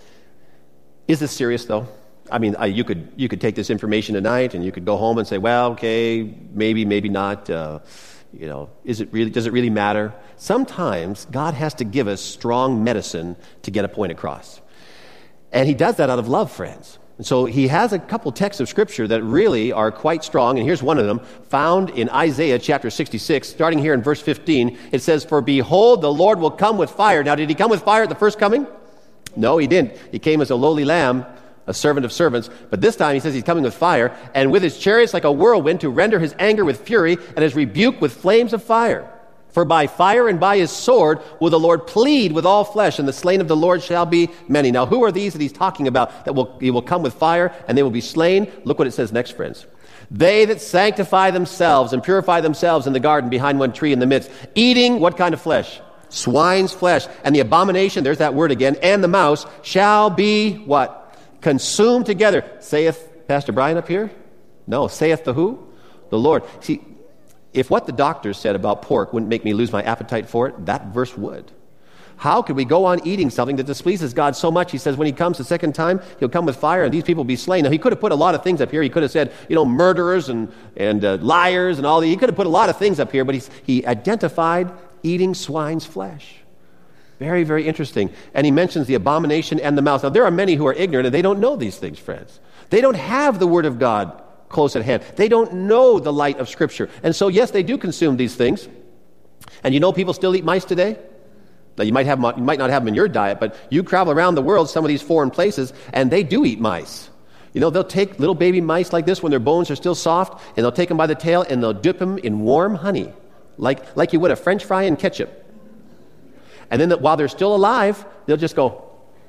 Is this serious, though? I mean, you could take this information tonight and you could go home and say, "Well, okay, maybe not. Does it really matter?" Sometimes God has to give us strong medicine to get a point across. And he does that out of love, friends. And so he has a couple texts of Scripture that really are quite strong, and here's one of them, found in Isaiah chapter 66, starting here in verse 15. It says, "For behold, the Lord will come with fire." Now, did he come with fire at the first coming? No, he didn't. He came as a lowly lamb, a servant of servants. But this time he says he's coming with fire, and with his chariots like a whirlwind, to render his anger with fury and his rebuke with flames of fire. For by fire and by his sword will the Lord plead with all flesh, and the slain of the Lord shall be many. Now, who are these that he's talking about that he will come with fire and they will be slain? Look what it says next, friends. "They that sanctify themselves and purify themselves in the garden behind one tree in the midst, eating" what kind of flesh? "Swine's flesh. And the abomination," there's that word again, "and the mouse shall be" what? "Consumed together." Saith Pastor Brian up here? No, saith the who? The Lord. See, if what the doctors said about pork wouldn't make me lose my appetite for it, that verse would. How could we go on eating something that displeases God so much? He says when he comes the second time, he'll come with fire and these people will be slain. Now, he could have put a lot of things up here. He could have said, murderers and liars and all that. He could have put a lot of things up here, but he identified eating swine's flesh. Very, very interesting. And he mentions the abomination and the mouse. Now, there are many who are ignorant and they don't know these things, friends. They don't have the Word of God close at hand. They don't know the light of Scripture. And so, yes, they do consume these things. And people still eat mice today? Now, you might not have them in your diet, but you travel around the world, some of these foreign places, and they do eat mice. They'll take little baby mice like this when their bones are still soft, and they'll take them by the tail, and they'll dip them in warm honey, like you would a French fry in ketchup. And then while they're still alive, they'll just go,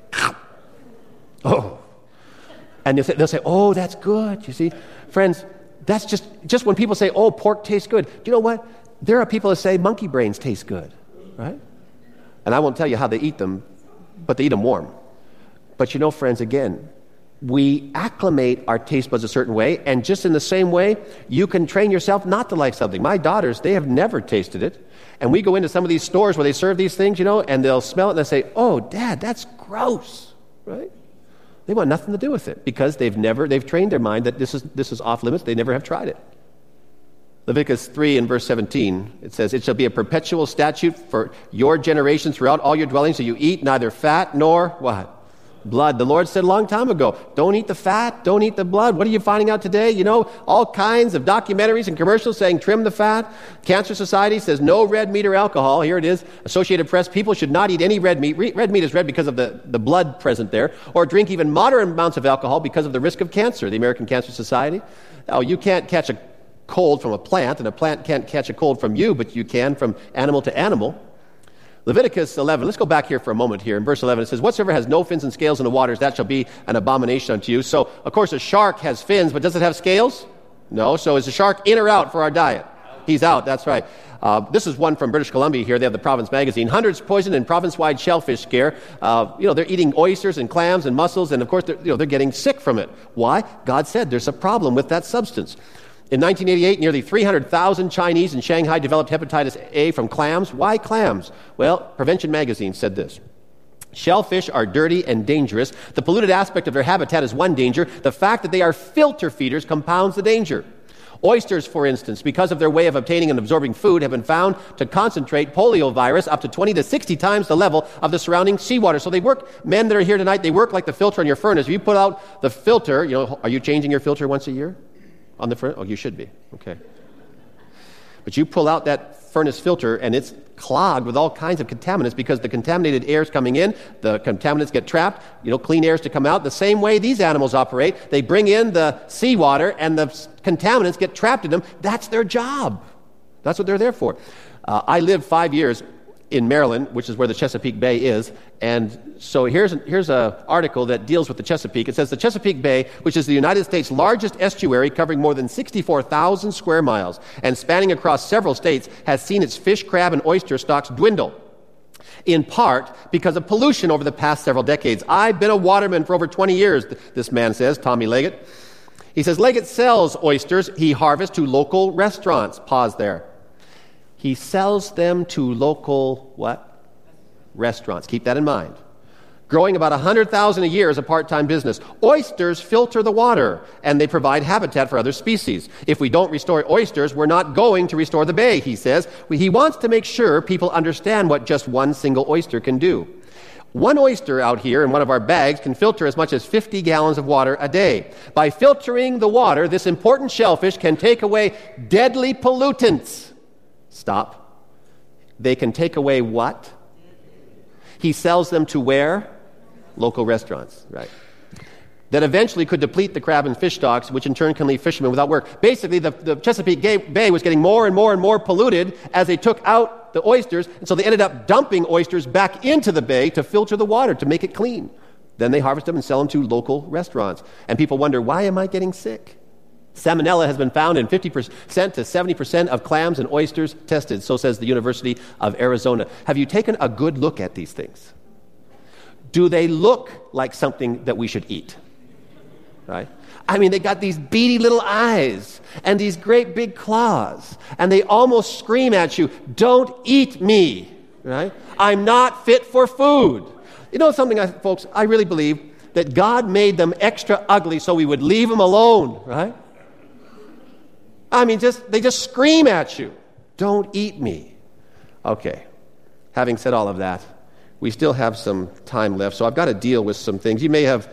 "Oh." And they'll say, "Oh, that's good." You see, friends, that's just when people say, "Oh, pork tastes good." Do you know what? There are people that say monkey brains taste good, right? And I won't tell you how they eat them, but they eat them warm. But friends, again, we acclimate our taste buds a certain way, and just in the same way, you can train yourself not to like something. My daughters, they have never tasted it. And we go into some of these stores where they serve these things, and they'll smell it and they'll say, "Oh, Dad, that's gross," right? They want nothing to do with it because they've trained their mind that this is off limits. They never have tried it. Leviticus 3 and verse 17, it says, "It shall be a perpetual statute for your generation throughout all your dwellings, so you eat neither fat nor" what? "Blood." The Lord said a long time ago, don't eat the fat, don't eat the blood. What are you finding out today? All kinds of documentaries and commercials saying trim the fat. Cancer Society says no red meat or alcohol. Here it is. Associated Press, people should not eat any red meat. Red meat is red because of the blood present there. Or drink even moderate amounts of alcohol because of the risk of cancer. The American Cancer Society. Now, you can't catch a cold from a plant, and a plant can't catch a cold from you, but you can from animal to animal. Leviticus 11, let's go back here for a moment here. In verse 11, it says, "Whatsoever has no fins and scales in the waters, that shall be an abomination unto you." So, of course, a shark has fins, but does it have scales? No. So is the shark in or out for our diet? He's out, that's right. This is one from British Columbia here. They have the Province magazine. Hundreds poisoned in province-wide shellfish scare. They're eating oysters and clams and mussels, and of course, they're getting sick from it. Why? God said there's a problem with that substance. In 1988, nearly 300,000 Chinese in Shanghai developed hepatitis A from clams. Why clams? Well, Prevention Magazine said this. Shellfish are dirty and dangerous. The polluted aspect of their habitat is one danger. The fact that they are filter feeders compounds the danger. Oysters, for instance, because of their way of obtaining and absorbing food, have been found to concentrate poliovirus up to 20 to 60 times the level of the surrounding seawater. So they work, men that are here tonight, they work like the filter on your furnace. If you put out the filter, are you changing your filter once a year on the furnace? Oh, you should be. Okay. But you pull out that furnace filter and it's clogged with all kinds of contaminants because the contaminated air is coming in, the contaminants get trapped, clean air is to come out. The same way these animals operate, they bring in the seawater and the contaminants get trapped in them. That's their job. That's what they're there for. I lived 5 years in Maryland, which is where the Chesapeake Bay is, and so here's an article that deals with the Chesapeake. It says the Chesapeake Bay, which is the United States' largest estuary, covering more than 64,000 square miles and spanning across several states, has seen its fish, crab, and oyster stocks dwindle, in part because of pollution over the past several decades. I've been a waterman for over 20 years, this man says, Tommy Leggett. He says Leggett sells oysters he harvests to local restaurants. Pause there. He sells them to local, what? Restaurants. Keep that in mind. Growing about 100,000 a year is a part-time business. Oysters filter the water, and they provide habitat for other species. If we don't restore oysters, we're not going to restore the bay, he says. He wants to make sure people understand what just one single oyster can do. One oyster out here in one of our bags can filter as much as 50 gallons of water a day. By filtering the water, this important shellfish can take away deadly pollutants. Stop. They can take away what? He sells them to where? Local restaurants, right. That eventually could deplete the crab and fish stocks, which in turn can leave fishermen without work. Basically, the Chesapeake Bay was getting more and more and more polluted as they took out the oysters, and so they ended up dumping oysters back into the bay to filter the water, to make it clean. Then they harvest them and sell them to local restaurants. And people wonder, why am I getting sick? Salmonella has been found in 50% to 70% of clams and oysters tested, so says the University of Arizona. Have you taken a good look at these things? Do they look like something that we should eat? Right? I mean, they got these beady little eyes and these great big claws, and they almost scream at you, "Don't eat me," right? "I'm not fit for food." You know something, folks, I really believe that God made them extra ugly so we would leave them alone, right? I mean, they just scream at you, "Don't eat me." Okay, having said all of that, we still have some time left, so I've got to deal with some things. You may have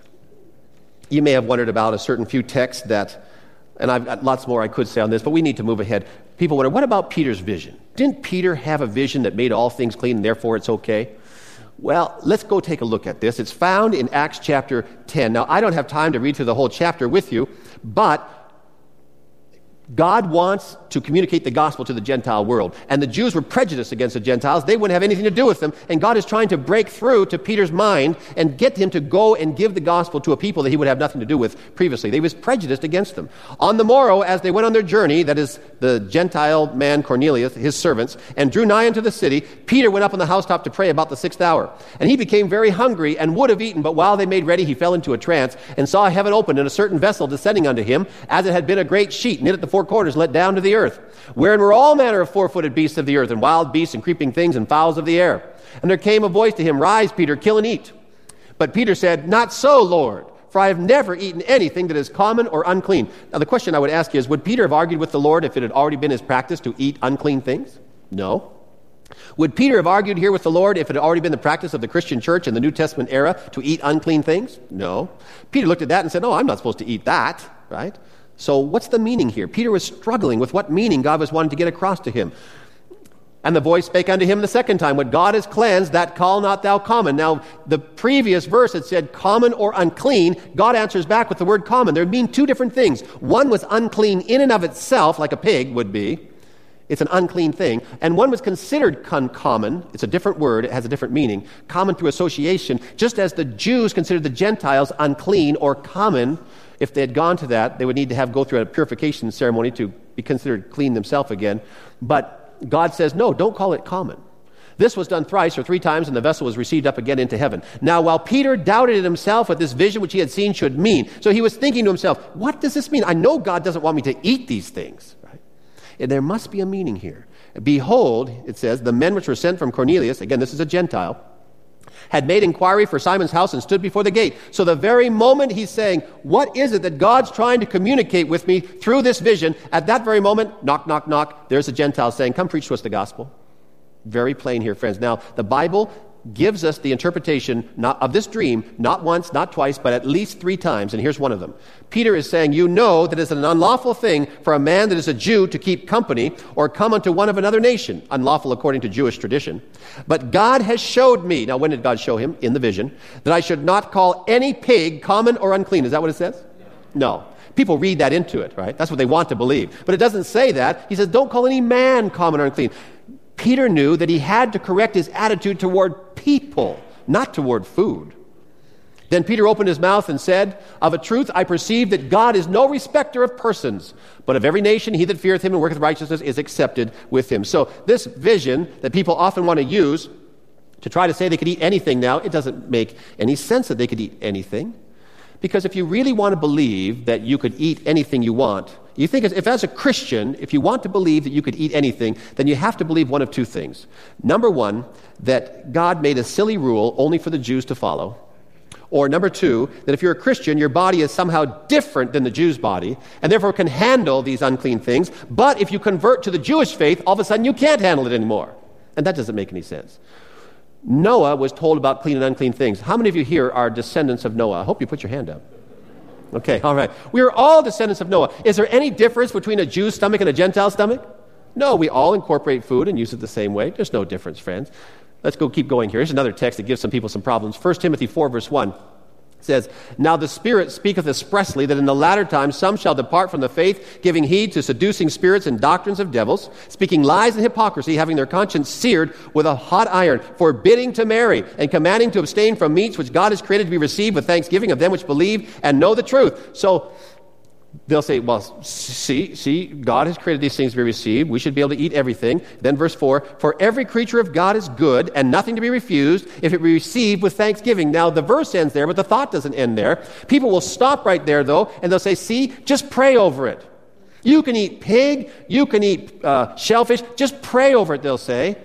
wondered about a certain few texts that, and I've got lots more I could say on this, but we need to move ahead. People wonder, what about Peter's vision? Didn't Peter have a vision that made all things clean and therefore it's okay? Well, let's go take a look at this. It's found in Acts chapter 10. Now, I don't have time to read through the whole chapter with you, but God wants to communicate the gospel to the Gentile world. And the Jews were prejudiced against the Gentiles. They wouldn't have anything to do with them. And God is trying to break through to Peter's mind and get him to go and give the gospel to a people that he would have nothing to do with previously. They was prejudiced against them. On the morrow, as they went on their journey, that is the Gentile man Cornelius, his servants, and drew nigh unto the city, Peter went up on the housetop to pray about the 6th hour. And he became very hungry and would have eaten, but while they made ready, he fell into a trance and saw heaven opened and a certain vessel descending unto him, as it had been a great sheet knit at the 4 corners, let down to the earth, wherein were all manner of 4-footed beasts of the earth, and wild beasts, and creeping things, and fowls of the air. And there came a voice to him, "Rise, Peter, kill and eat." But Peter said, "Not so, Lord, for I have never eaten anything that is common or unclean." Now the question I would ask you is, would Peter have argued with the Lord if it had already been his practice to eat unclean things? No. Would Peter have argued here with the Lord if it had already been the practice of the Christian church in the New Testament era to eat unclean things? No. Peter looked at that and said, "No, I'm not supposed to eat that," right? So what's the meaning here? Peter was struggling with what meaning God was wanting to get across to him. And the voice spake unto him the second time, "What God has cleansed, that call not thou common." Now, the previous verse had said common or unclean. God answers back with the word common. There mean two different things. One was unclean in and of itself, like a pig would be. It's an unclean thing. And one was considered common. It's a different word. It has a different meaning. Common through association. Just as the Jews considered the Gentiles unclean or common, if they had gone to that, they would need to go through a purification ceremony to be considered clean themselves again. But God says, no, don't call it common. This was done thrice or 3 times, and the vessel was received up again into heaven. Now, while Peter doubted in himself what this vision which he had seen should mean, so he was thinking to himself, what does this mean? I know God doesn't want me to eat these things, right? And there must be a meaning here. Behold, it says, the men which were sent from Cornelius, again, this is a Gentile, had made inquiry for Simon's house and stood before the gate. So the very moment he's saying, what is it that God's trying to communicate with me through this vision? At that very moment, knock, knock, knock, there's a Gentile saying, come preach to us the gospel. Very plain here, friends. Now, the Bible gives us the interpretation of this dream, not once, not twice, but at least 3 times, and here's one of them. Peter is saying, you know that it's an unlawful thing for a man that is a Jew to keep company or come unto one of another nation, unlawful according to Jewish tradition. But God has showed me, now when did God show him? In the vision, that I should not call any pig common or unclean. Is that what it says? No. People read that into it, right? That's what they want to believe. But it doesn't say that. He says, don't call any man common or unclean. Peter knew that he had to correct his attitude toward people, not toward food. Then Peter opened his mouth and said, of a truth I perceive that God is no respecter of persons, but of every nation he that feareth him and worketh righteousness is accepted with him. So this vision that people often want to use to try to say they could eat anything now, it doesn't make any sense that they could eat anything. Because if you really want to believe that you could eat anything you want, you think if as a Christian, if you want to believe that you could eat anything, then you have to believe one of 2 things. Number 1, that God made a silly rule only for the Jews to follow. Or number 2, that if you're a Christian, your body is somehow different than the Jew's body, and therefore can handle these unclean things. But if you convert to the Jewish faith, all of a sudden you can't handle it anymore. And that doesn't make any sense. Noah was told about clean and unclean things. How many of you here are descendants of Noah? I hope you put your hand up. Okay, all right. We are all descendants of Noah. Is there any difference between a Jew's stomach and a Gentile stomach? No, we all incorporate food and use it the same way. There's no difference, friends. Let's keep going here. Here's another text that gives some people some problems. 1 Timothy 4, verse 1 says, now the Spirit speaketh expressly that in the latter times some shall depart from the faith, giving heed to seducing spirits and doctrines of devils, speaking lies and hypocrisy, having their conscience seared with a hot iron, forbidding to marry, and commanding to abstain from meats which God has created to be received with thanksgiving of them which believe and know the truth. So they'll say, well, see, God has created these things to be received. We should be able to eat everything. Then verse 4, for every creature of God is good and nothing to be refused if it be received with thanksgiving. Now, the verse ends there, but the thought doesn't end there. People will stop right there, though, and they'll say, see, just pray over it. You can eat pig. You can eat shellfish. Just pray over it, they'll say.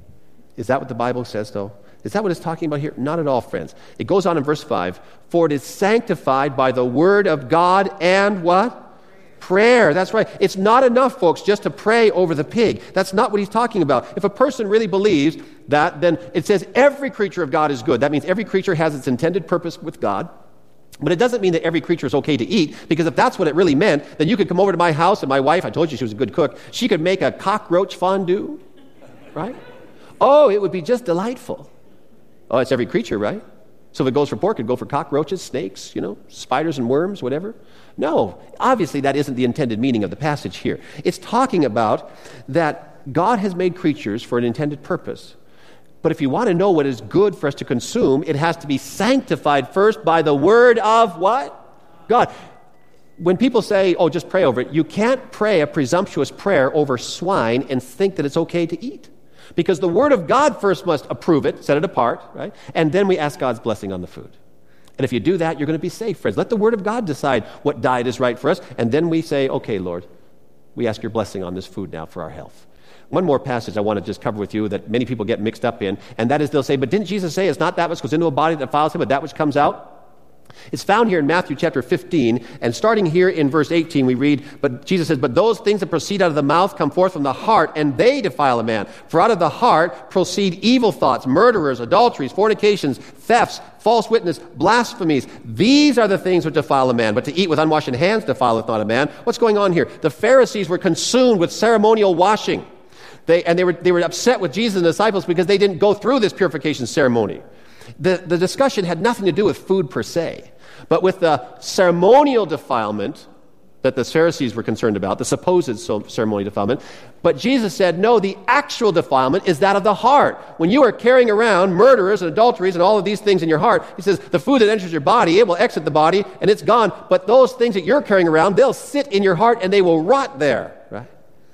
Is that what the Bible says, though? Is that what it's talking about here? Not at all, friends. It goes on in verse 5. For it is sanctified by the word of God and what? Prayer. That's right. It's not enough, folks, just to pray over the pig. That's not what he's talking about. If a person really believes that, then it says every creature of God is good. That means every creature has its intended purpose with God. But it doesn't mean that every creature is okay to eat, because if that's what it really meant, then you could come over to my house and my wife, I told you she was a good cook, she could make a cockroach fondue, right? Oh, it would be just delightful. Oh, it's every creature, right? So if it goes for pork, it'd go for cockroaches, snakes, spiders and worms, whatever. No, obviously that isn't the intended meaning of the passage here. It's talking about that God has made creatures for an intended purpose. But if you want to know what is good for us to consume, it has to be sanctified first by the word of what? God. When people say, oh, just pray over it, you can't pray a presumptuous prayer over swine and think that it's okay to eat. Because the Word of God first must approve it, set it apart, right? And then we ask God's blessing on the food. And if you do that, you're going to be safe, friends. Let the Word of God decide what diet is right for us. And then we say, okay, Lord, we ask your blessing on this food now for our health. One more passage I want to just cover with you that many people get mixed up in, and that is they'll say, but didn't Jesus say it's not that which goes into a body that defiles him, but that which comes out? It's found here in Matthew chapter 15, and starting here in verse 18 we read, but Jesus says, but those things that proceed out of the mouth come forth from the heart, and they defile a man. For out of the heart proceed evil thoughts, murderers, adulteries, fornications, thefts, false witness, blasphemies. These are the things which defile a man, but to eat with unwashed hands defileth not a man. What's going on here? The Pharisees were consumed with ceremonial washing. They were upset with Jesus and the disciples because they didn't go through this purification ceremony. The discussion had nothing to do with food per se, but with the ceremonial defilement that the Pharisees were concerned about, the supposed ceremonial defilement. But Jesus said, no, the actual defilement is that of the heart. When you are carrying around murderers and adulteries and all of these things in your heart, he says, the food that enters your body, it will exit the body and it's gone. But those things that you're carrying around, they'll sit in your heart and they will rot there, right?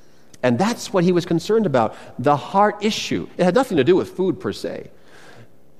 And that's what he was concerned about, the heart issue. It had nothing to do with food per se.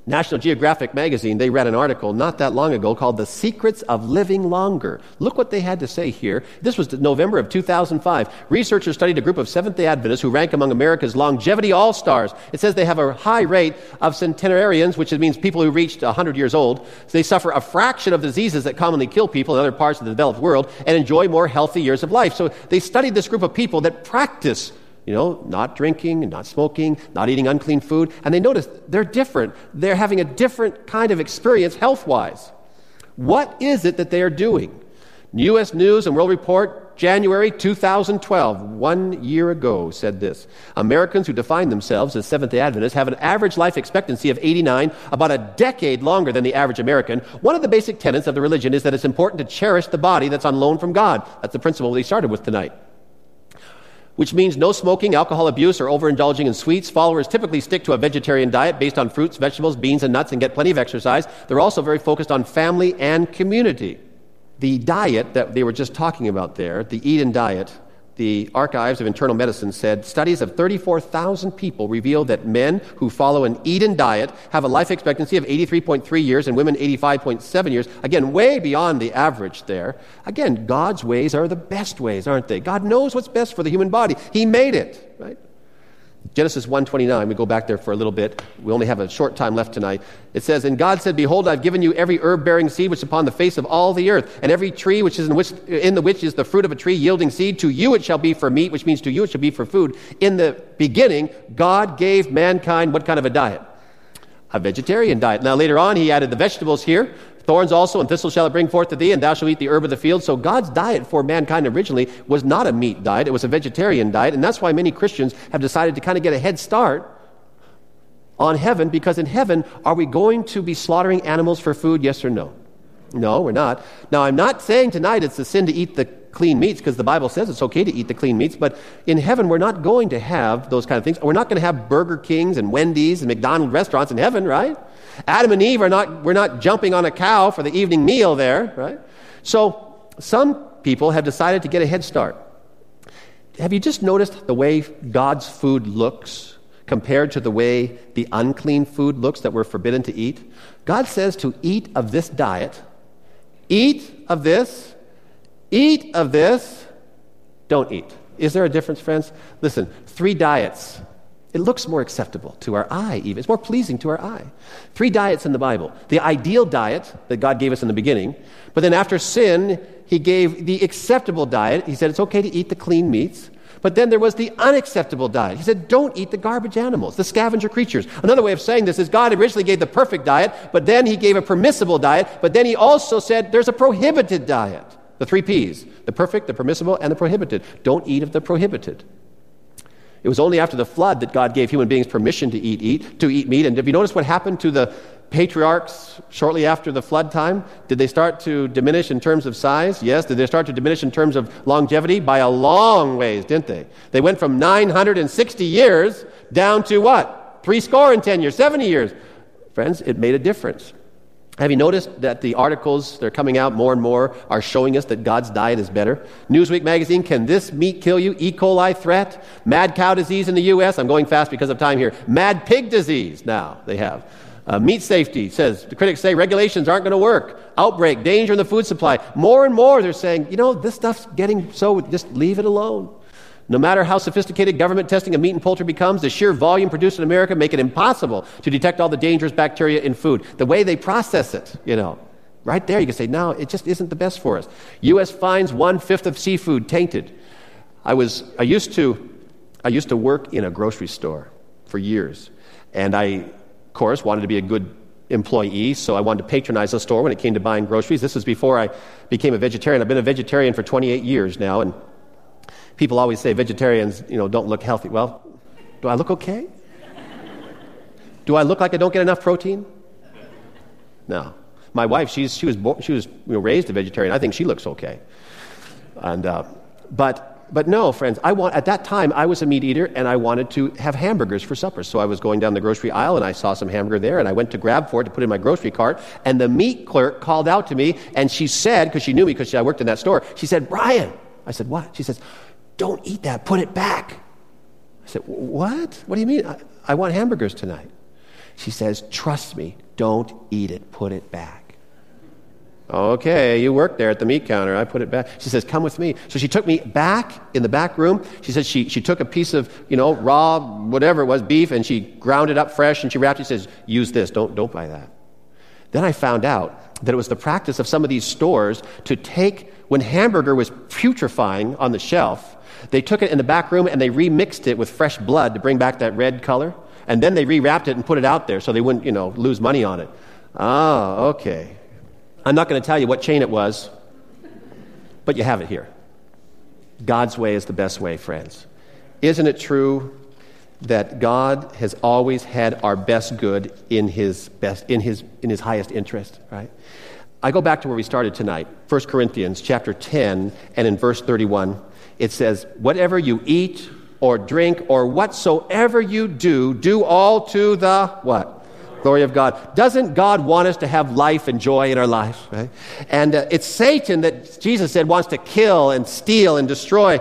National Geographic magazine, they read an article not that long ago called The Secrets of Living Longer. Look what they had to say here. This was November of 2005. Researchers studied a group of Seventh-day Adventists who rank among America's longevity all-stars. It says they have a high rate of centenarians, which means people who reached 100 years old. They suffer a fraction of diseases that commonly kill people in other parts of the developed world and enjoy more healthy years of life. So they studied this group of people that practice not drinking, not smoking, not eating unclean food. And they noticed they're different. They're having a different kind of experience health-wise. What is it that they are doing? U.S. News and World Report, January 2012, 1 year ago, said this. Americans who define themselves as Seventh-day Adventists have an average life expectancy of 89, about a decade longer than the average American. One of the basic tenets of the religion is that it's important to cherish the body that's on loan from God. That's the principle we started with tonight. Which means no smoking, alcohol abuse, or overindulging in sweets. Followers typically stick to a vegetarian diet based on fruits, vegetables, beans, and nuts and get plenty of exercise. They're also very focused on family and community. The diet that they were just talking about there, the Eden diet, the Archives of Internal Medicine said studies of 34,000 people reveal that men who follow an Eden diet have a life expectancy of 83.3 years and women 85.7 years. Again, way beyond the average there. Again, God's ways are the best ways, aren't they? God knows what's best for the human body. He made it, right? Genesis 1:29, we go back there for a little bit. We only have a short time left tonight. It says, "And God said, Behold, I've given you every herb-bearing seed which is upon the face of all the earth, and every tree which is in the which is the fruit of a tree yielding seed. To you it shall be for meat," which means to you it shall be for food. In the beginning, God gave mankind what kind of a diet? A vegetarian diet. Now later on, he added the vegetables here. "Thorns also and thistles shall it bring forth to thee, and thou shalt eat the herb of the field." So God's diet for mankind originally was not a meat diet. It was a vegetarian diet. And that's why many Christians have decided to kind of get a head start on heaven, because in heaven, are we going to be slaughtering animals for food, yes or no? No, we're not. Now, I'm not saying tonight it's a sin to eat the clean meats, because the Bible says it's okay to eat the clean meats, but in heaven, we're not going to have those kind of things. We're not going to have Burger Kings and Wendy's and McDonald's restaurants in heaven, right? Adam and Eve we're not jumping on a cow for the evening meal there, right? So some people have decided to get a head start. Have you just noticed the way God's food looks compared to the way the unclean food looks that we're forbidden to eat? God says to eat of this diet, eat of this, don't eat. Is there a difference, friends? Listen, 3 diets. It looks more acceptable to our eye, even. It's more pleasing to our eye. 3 diets in the Bible. The ideal diet that God gave us in the beginning, but then after sin, he gave the acceptable diet. He said it's okay to eat the clean meats. But then there was the unacceptable diet. He said, don't eat the garbage animals, the scavenger creatures. Another way of saying this is God originally gave the perfect diet, but then he gave a permissible diet, but then he also said there's a prohibited diet. The 3 Ps, the perfect, the permissible, and the prohibited. Don't eat of the prohibited. It was only after the flood that God gave human beings permission to eat meat. And have you noticed what happened to the patriarchs shortly after the flood time? Did they start to diminish in terms of size? Yes. Did they start to diminish in terms of longevity? By a long ways, didn't they? They went from 960 years down to what? 70 years, 70 years. Friends, it made a difference. Have you noticed that the articles that are coming out more and more are showing us that God's diet is better? Newsweek magazine, "Can this meat kill you? E. coli threat. Mad cow disease in the U.S. I'm going fast because of time here. Mad pig disease now they have. Meat safety says, the critics say regulations aren't going to work. Outbreak, danger in the food supply. More and more they're saying, this stuff's getting so, just leave it alone. No matter how sophisticated government testing of meat and poultry becomes, the sheer volume produced in America make it impossible to detect all the dangerous bacteria in food. The way they process it, right there you can say, no, it just isn't the best for us. U.S. finds 1/5 of seafood tainted. I used to work in a grocery store for years, and I, of course, wanted to be a good employee, so I wanted to patronize the store when it came to buying groceries. This was before I became a vegetarian. I've been a vegetarian for 28 years now, and people always say vegetarians, don't look healthy. Well, do I look okay? Do I look like I don't get enough protein? No. My wife, she was raised a vegetarian. I think she looks okay. And but no, friends. At that time I was a meat eater, and I wanted to have hamburgers for supper. So I was going down the grocery aisle, and I saw some hamburger there, and I went to grab for it to put in my grocery cart. And the meat clerk called out to me, and she said, because she knew me because I worked in that store, she said, "Brian." I said, "What?" She says, "Don't eat that. Put it back." I said, "What? What do you mean? I want hamburgers tonight." She says, trust me, don't eat it, put it back. Okay, you work there at the meat counter. I put it back. She says, come with me. So she took me back in the back room. She said she took a piece of, raw, whatever it was, beef, and she ground it up fresh, and she wrapped it. She says, use this. Don't buy that. Then I found out that it was the practice of some of these stores to take, when hamburger was putrefying on the shelf, they took it in the back room and they remixed it with fresh blood to bring back that red color. And then they rewrapped it and put it out there so they wouldn't, lose money on it. Oh, okay. I'm not going to tell you what chain it was, but you have it here. God's way is the best way, friends. Isn't it true that God has always had our best good in his highest interest, right? I go back to where we started tonight, 1 Corinthians chapter 10, and in verse 31, it says, whatever you eat or drink or whatsoever you do, do all to the what? Glory of God. Doesn't God want us to have life and joy in our life? Right? And it's Satan that Jesus said wants to kill and steal and destroy.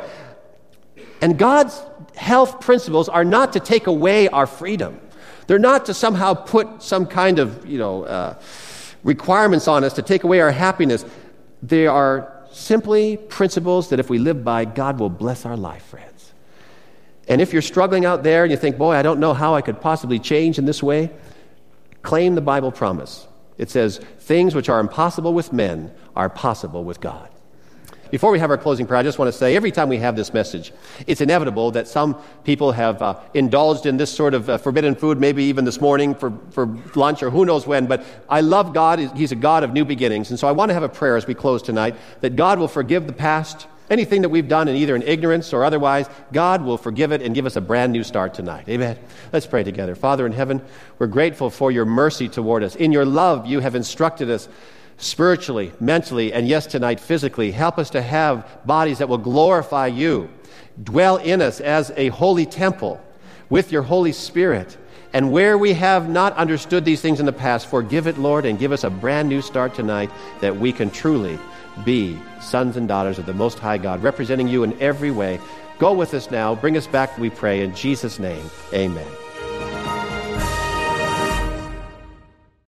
And God's health principles are not to take away our freedom. They're not to somehow put some kind of, requirements on us to take away our happiness. They are simply principles that if we live by, God will bless our life, friends. And if you're struggling out there and you think, boy, I don't know how I could possibly change in this way, claim the Bible promise. It says, things which are impossible with men are possible with God. Before we have our closing prayer, I just want to say, every time we have this message, it's inevitable that some people have indulged in this sort of forbidden food, maybe even this morning for lunch or who knows when, but I love God. He's a God of new beginnings. And so I want to have a prayer as we close tonight, that God will forgive the past, anything that we've done in either in ignorance or otherwise. God will forgive it and give us a brand new start tonight. Amen. Let's pray together. Father in heaven, we're grateful for your mercy toward us. In your love, you have instructed us spiritually, mentally, and yes, tonight, physically. Help us to have bodies that will glorify you. Dwell in us as a holy temple with your Holy Spirit. And where we have not understood these things in the past, forgive it, Lord, and give us a brand new start tonight, that we can truly be sons and daughters of the Most High God, representing you in every way. Go with us now. Bring us back, we pray, in Jesus' name. Amen.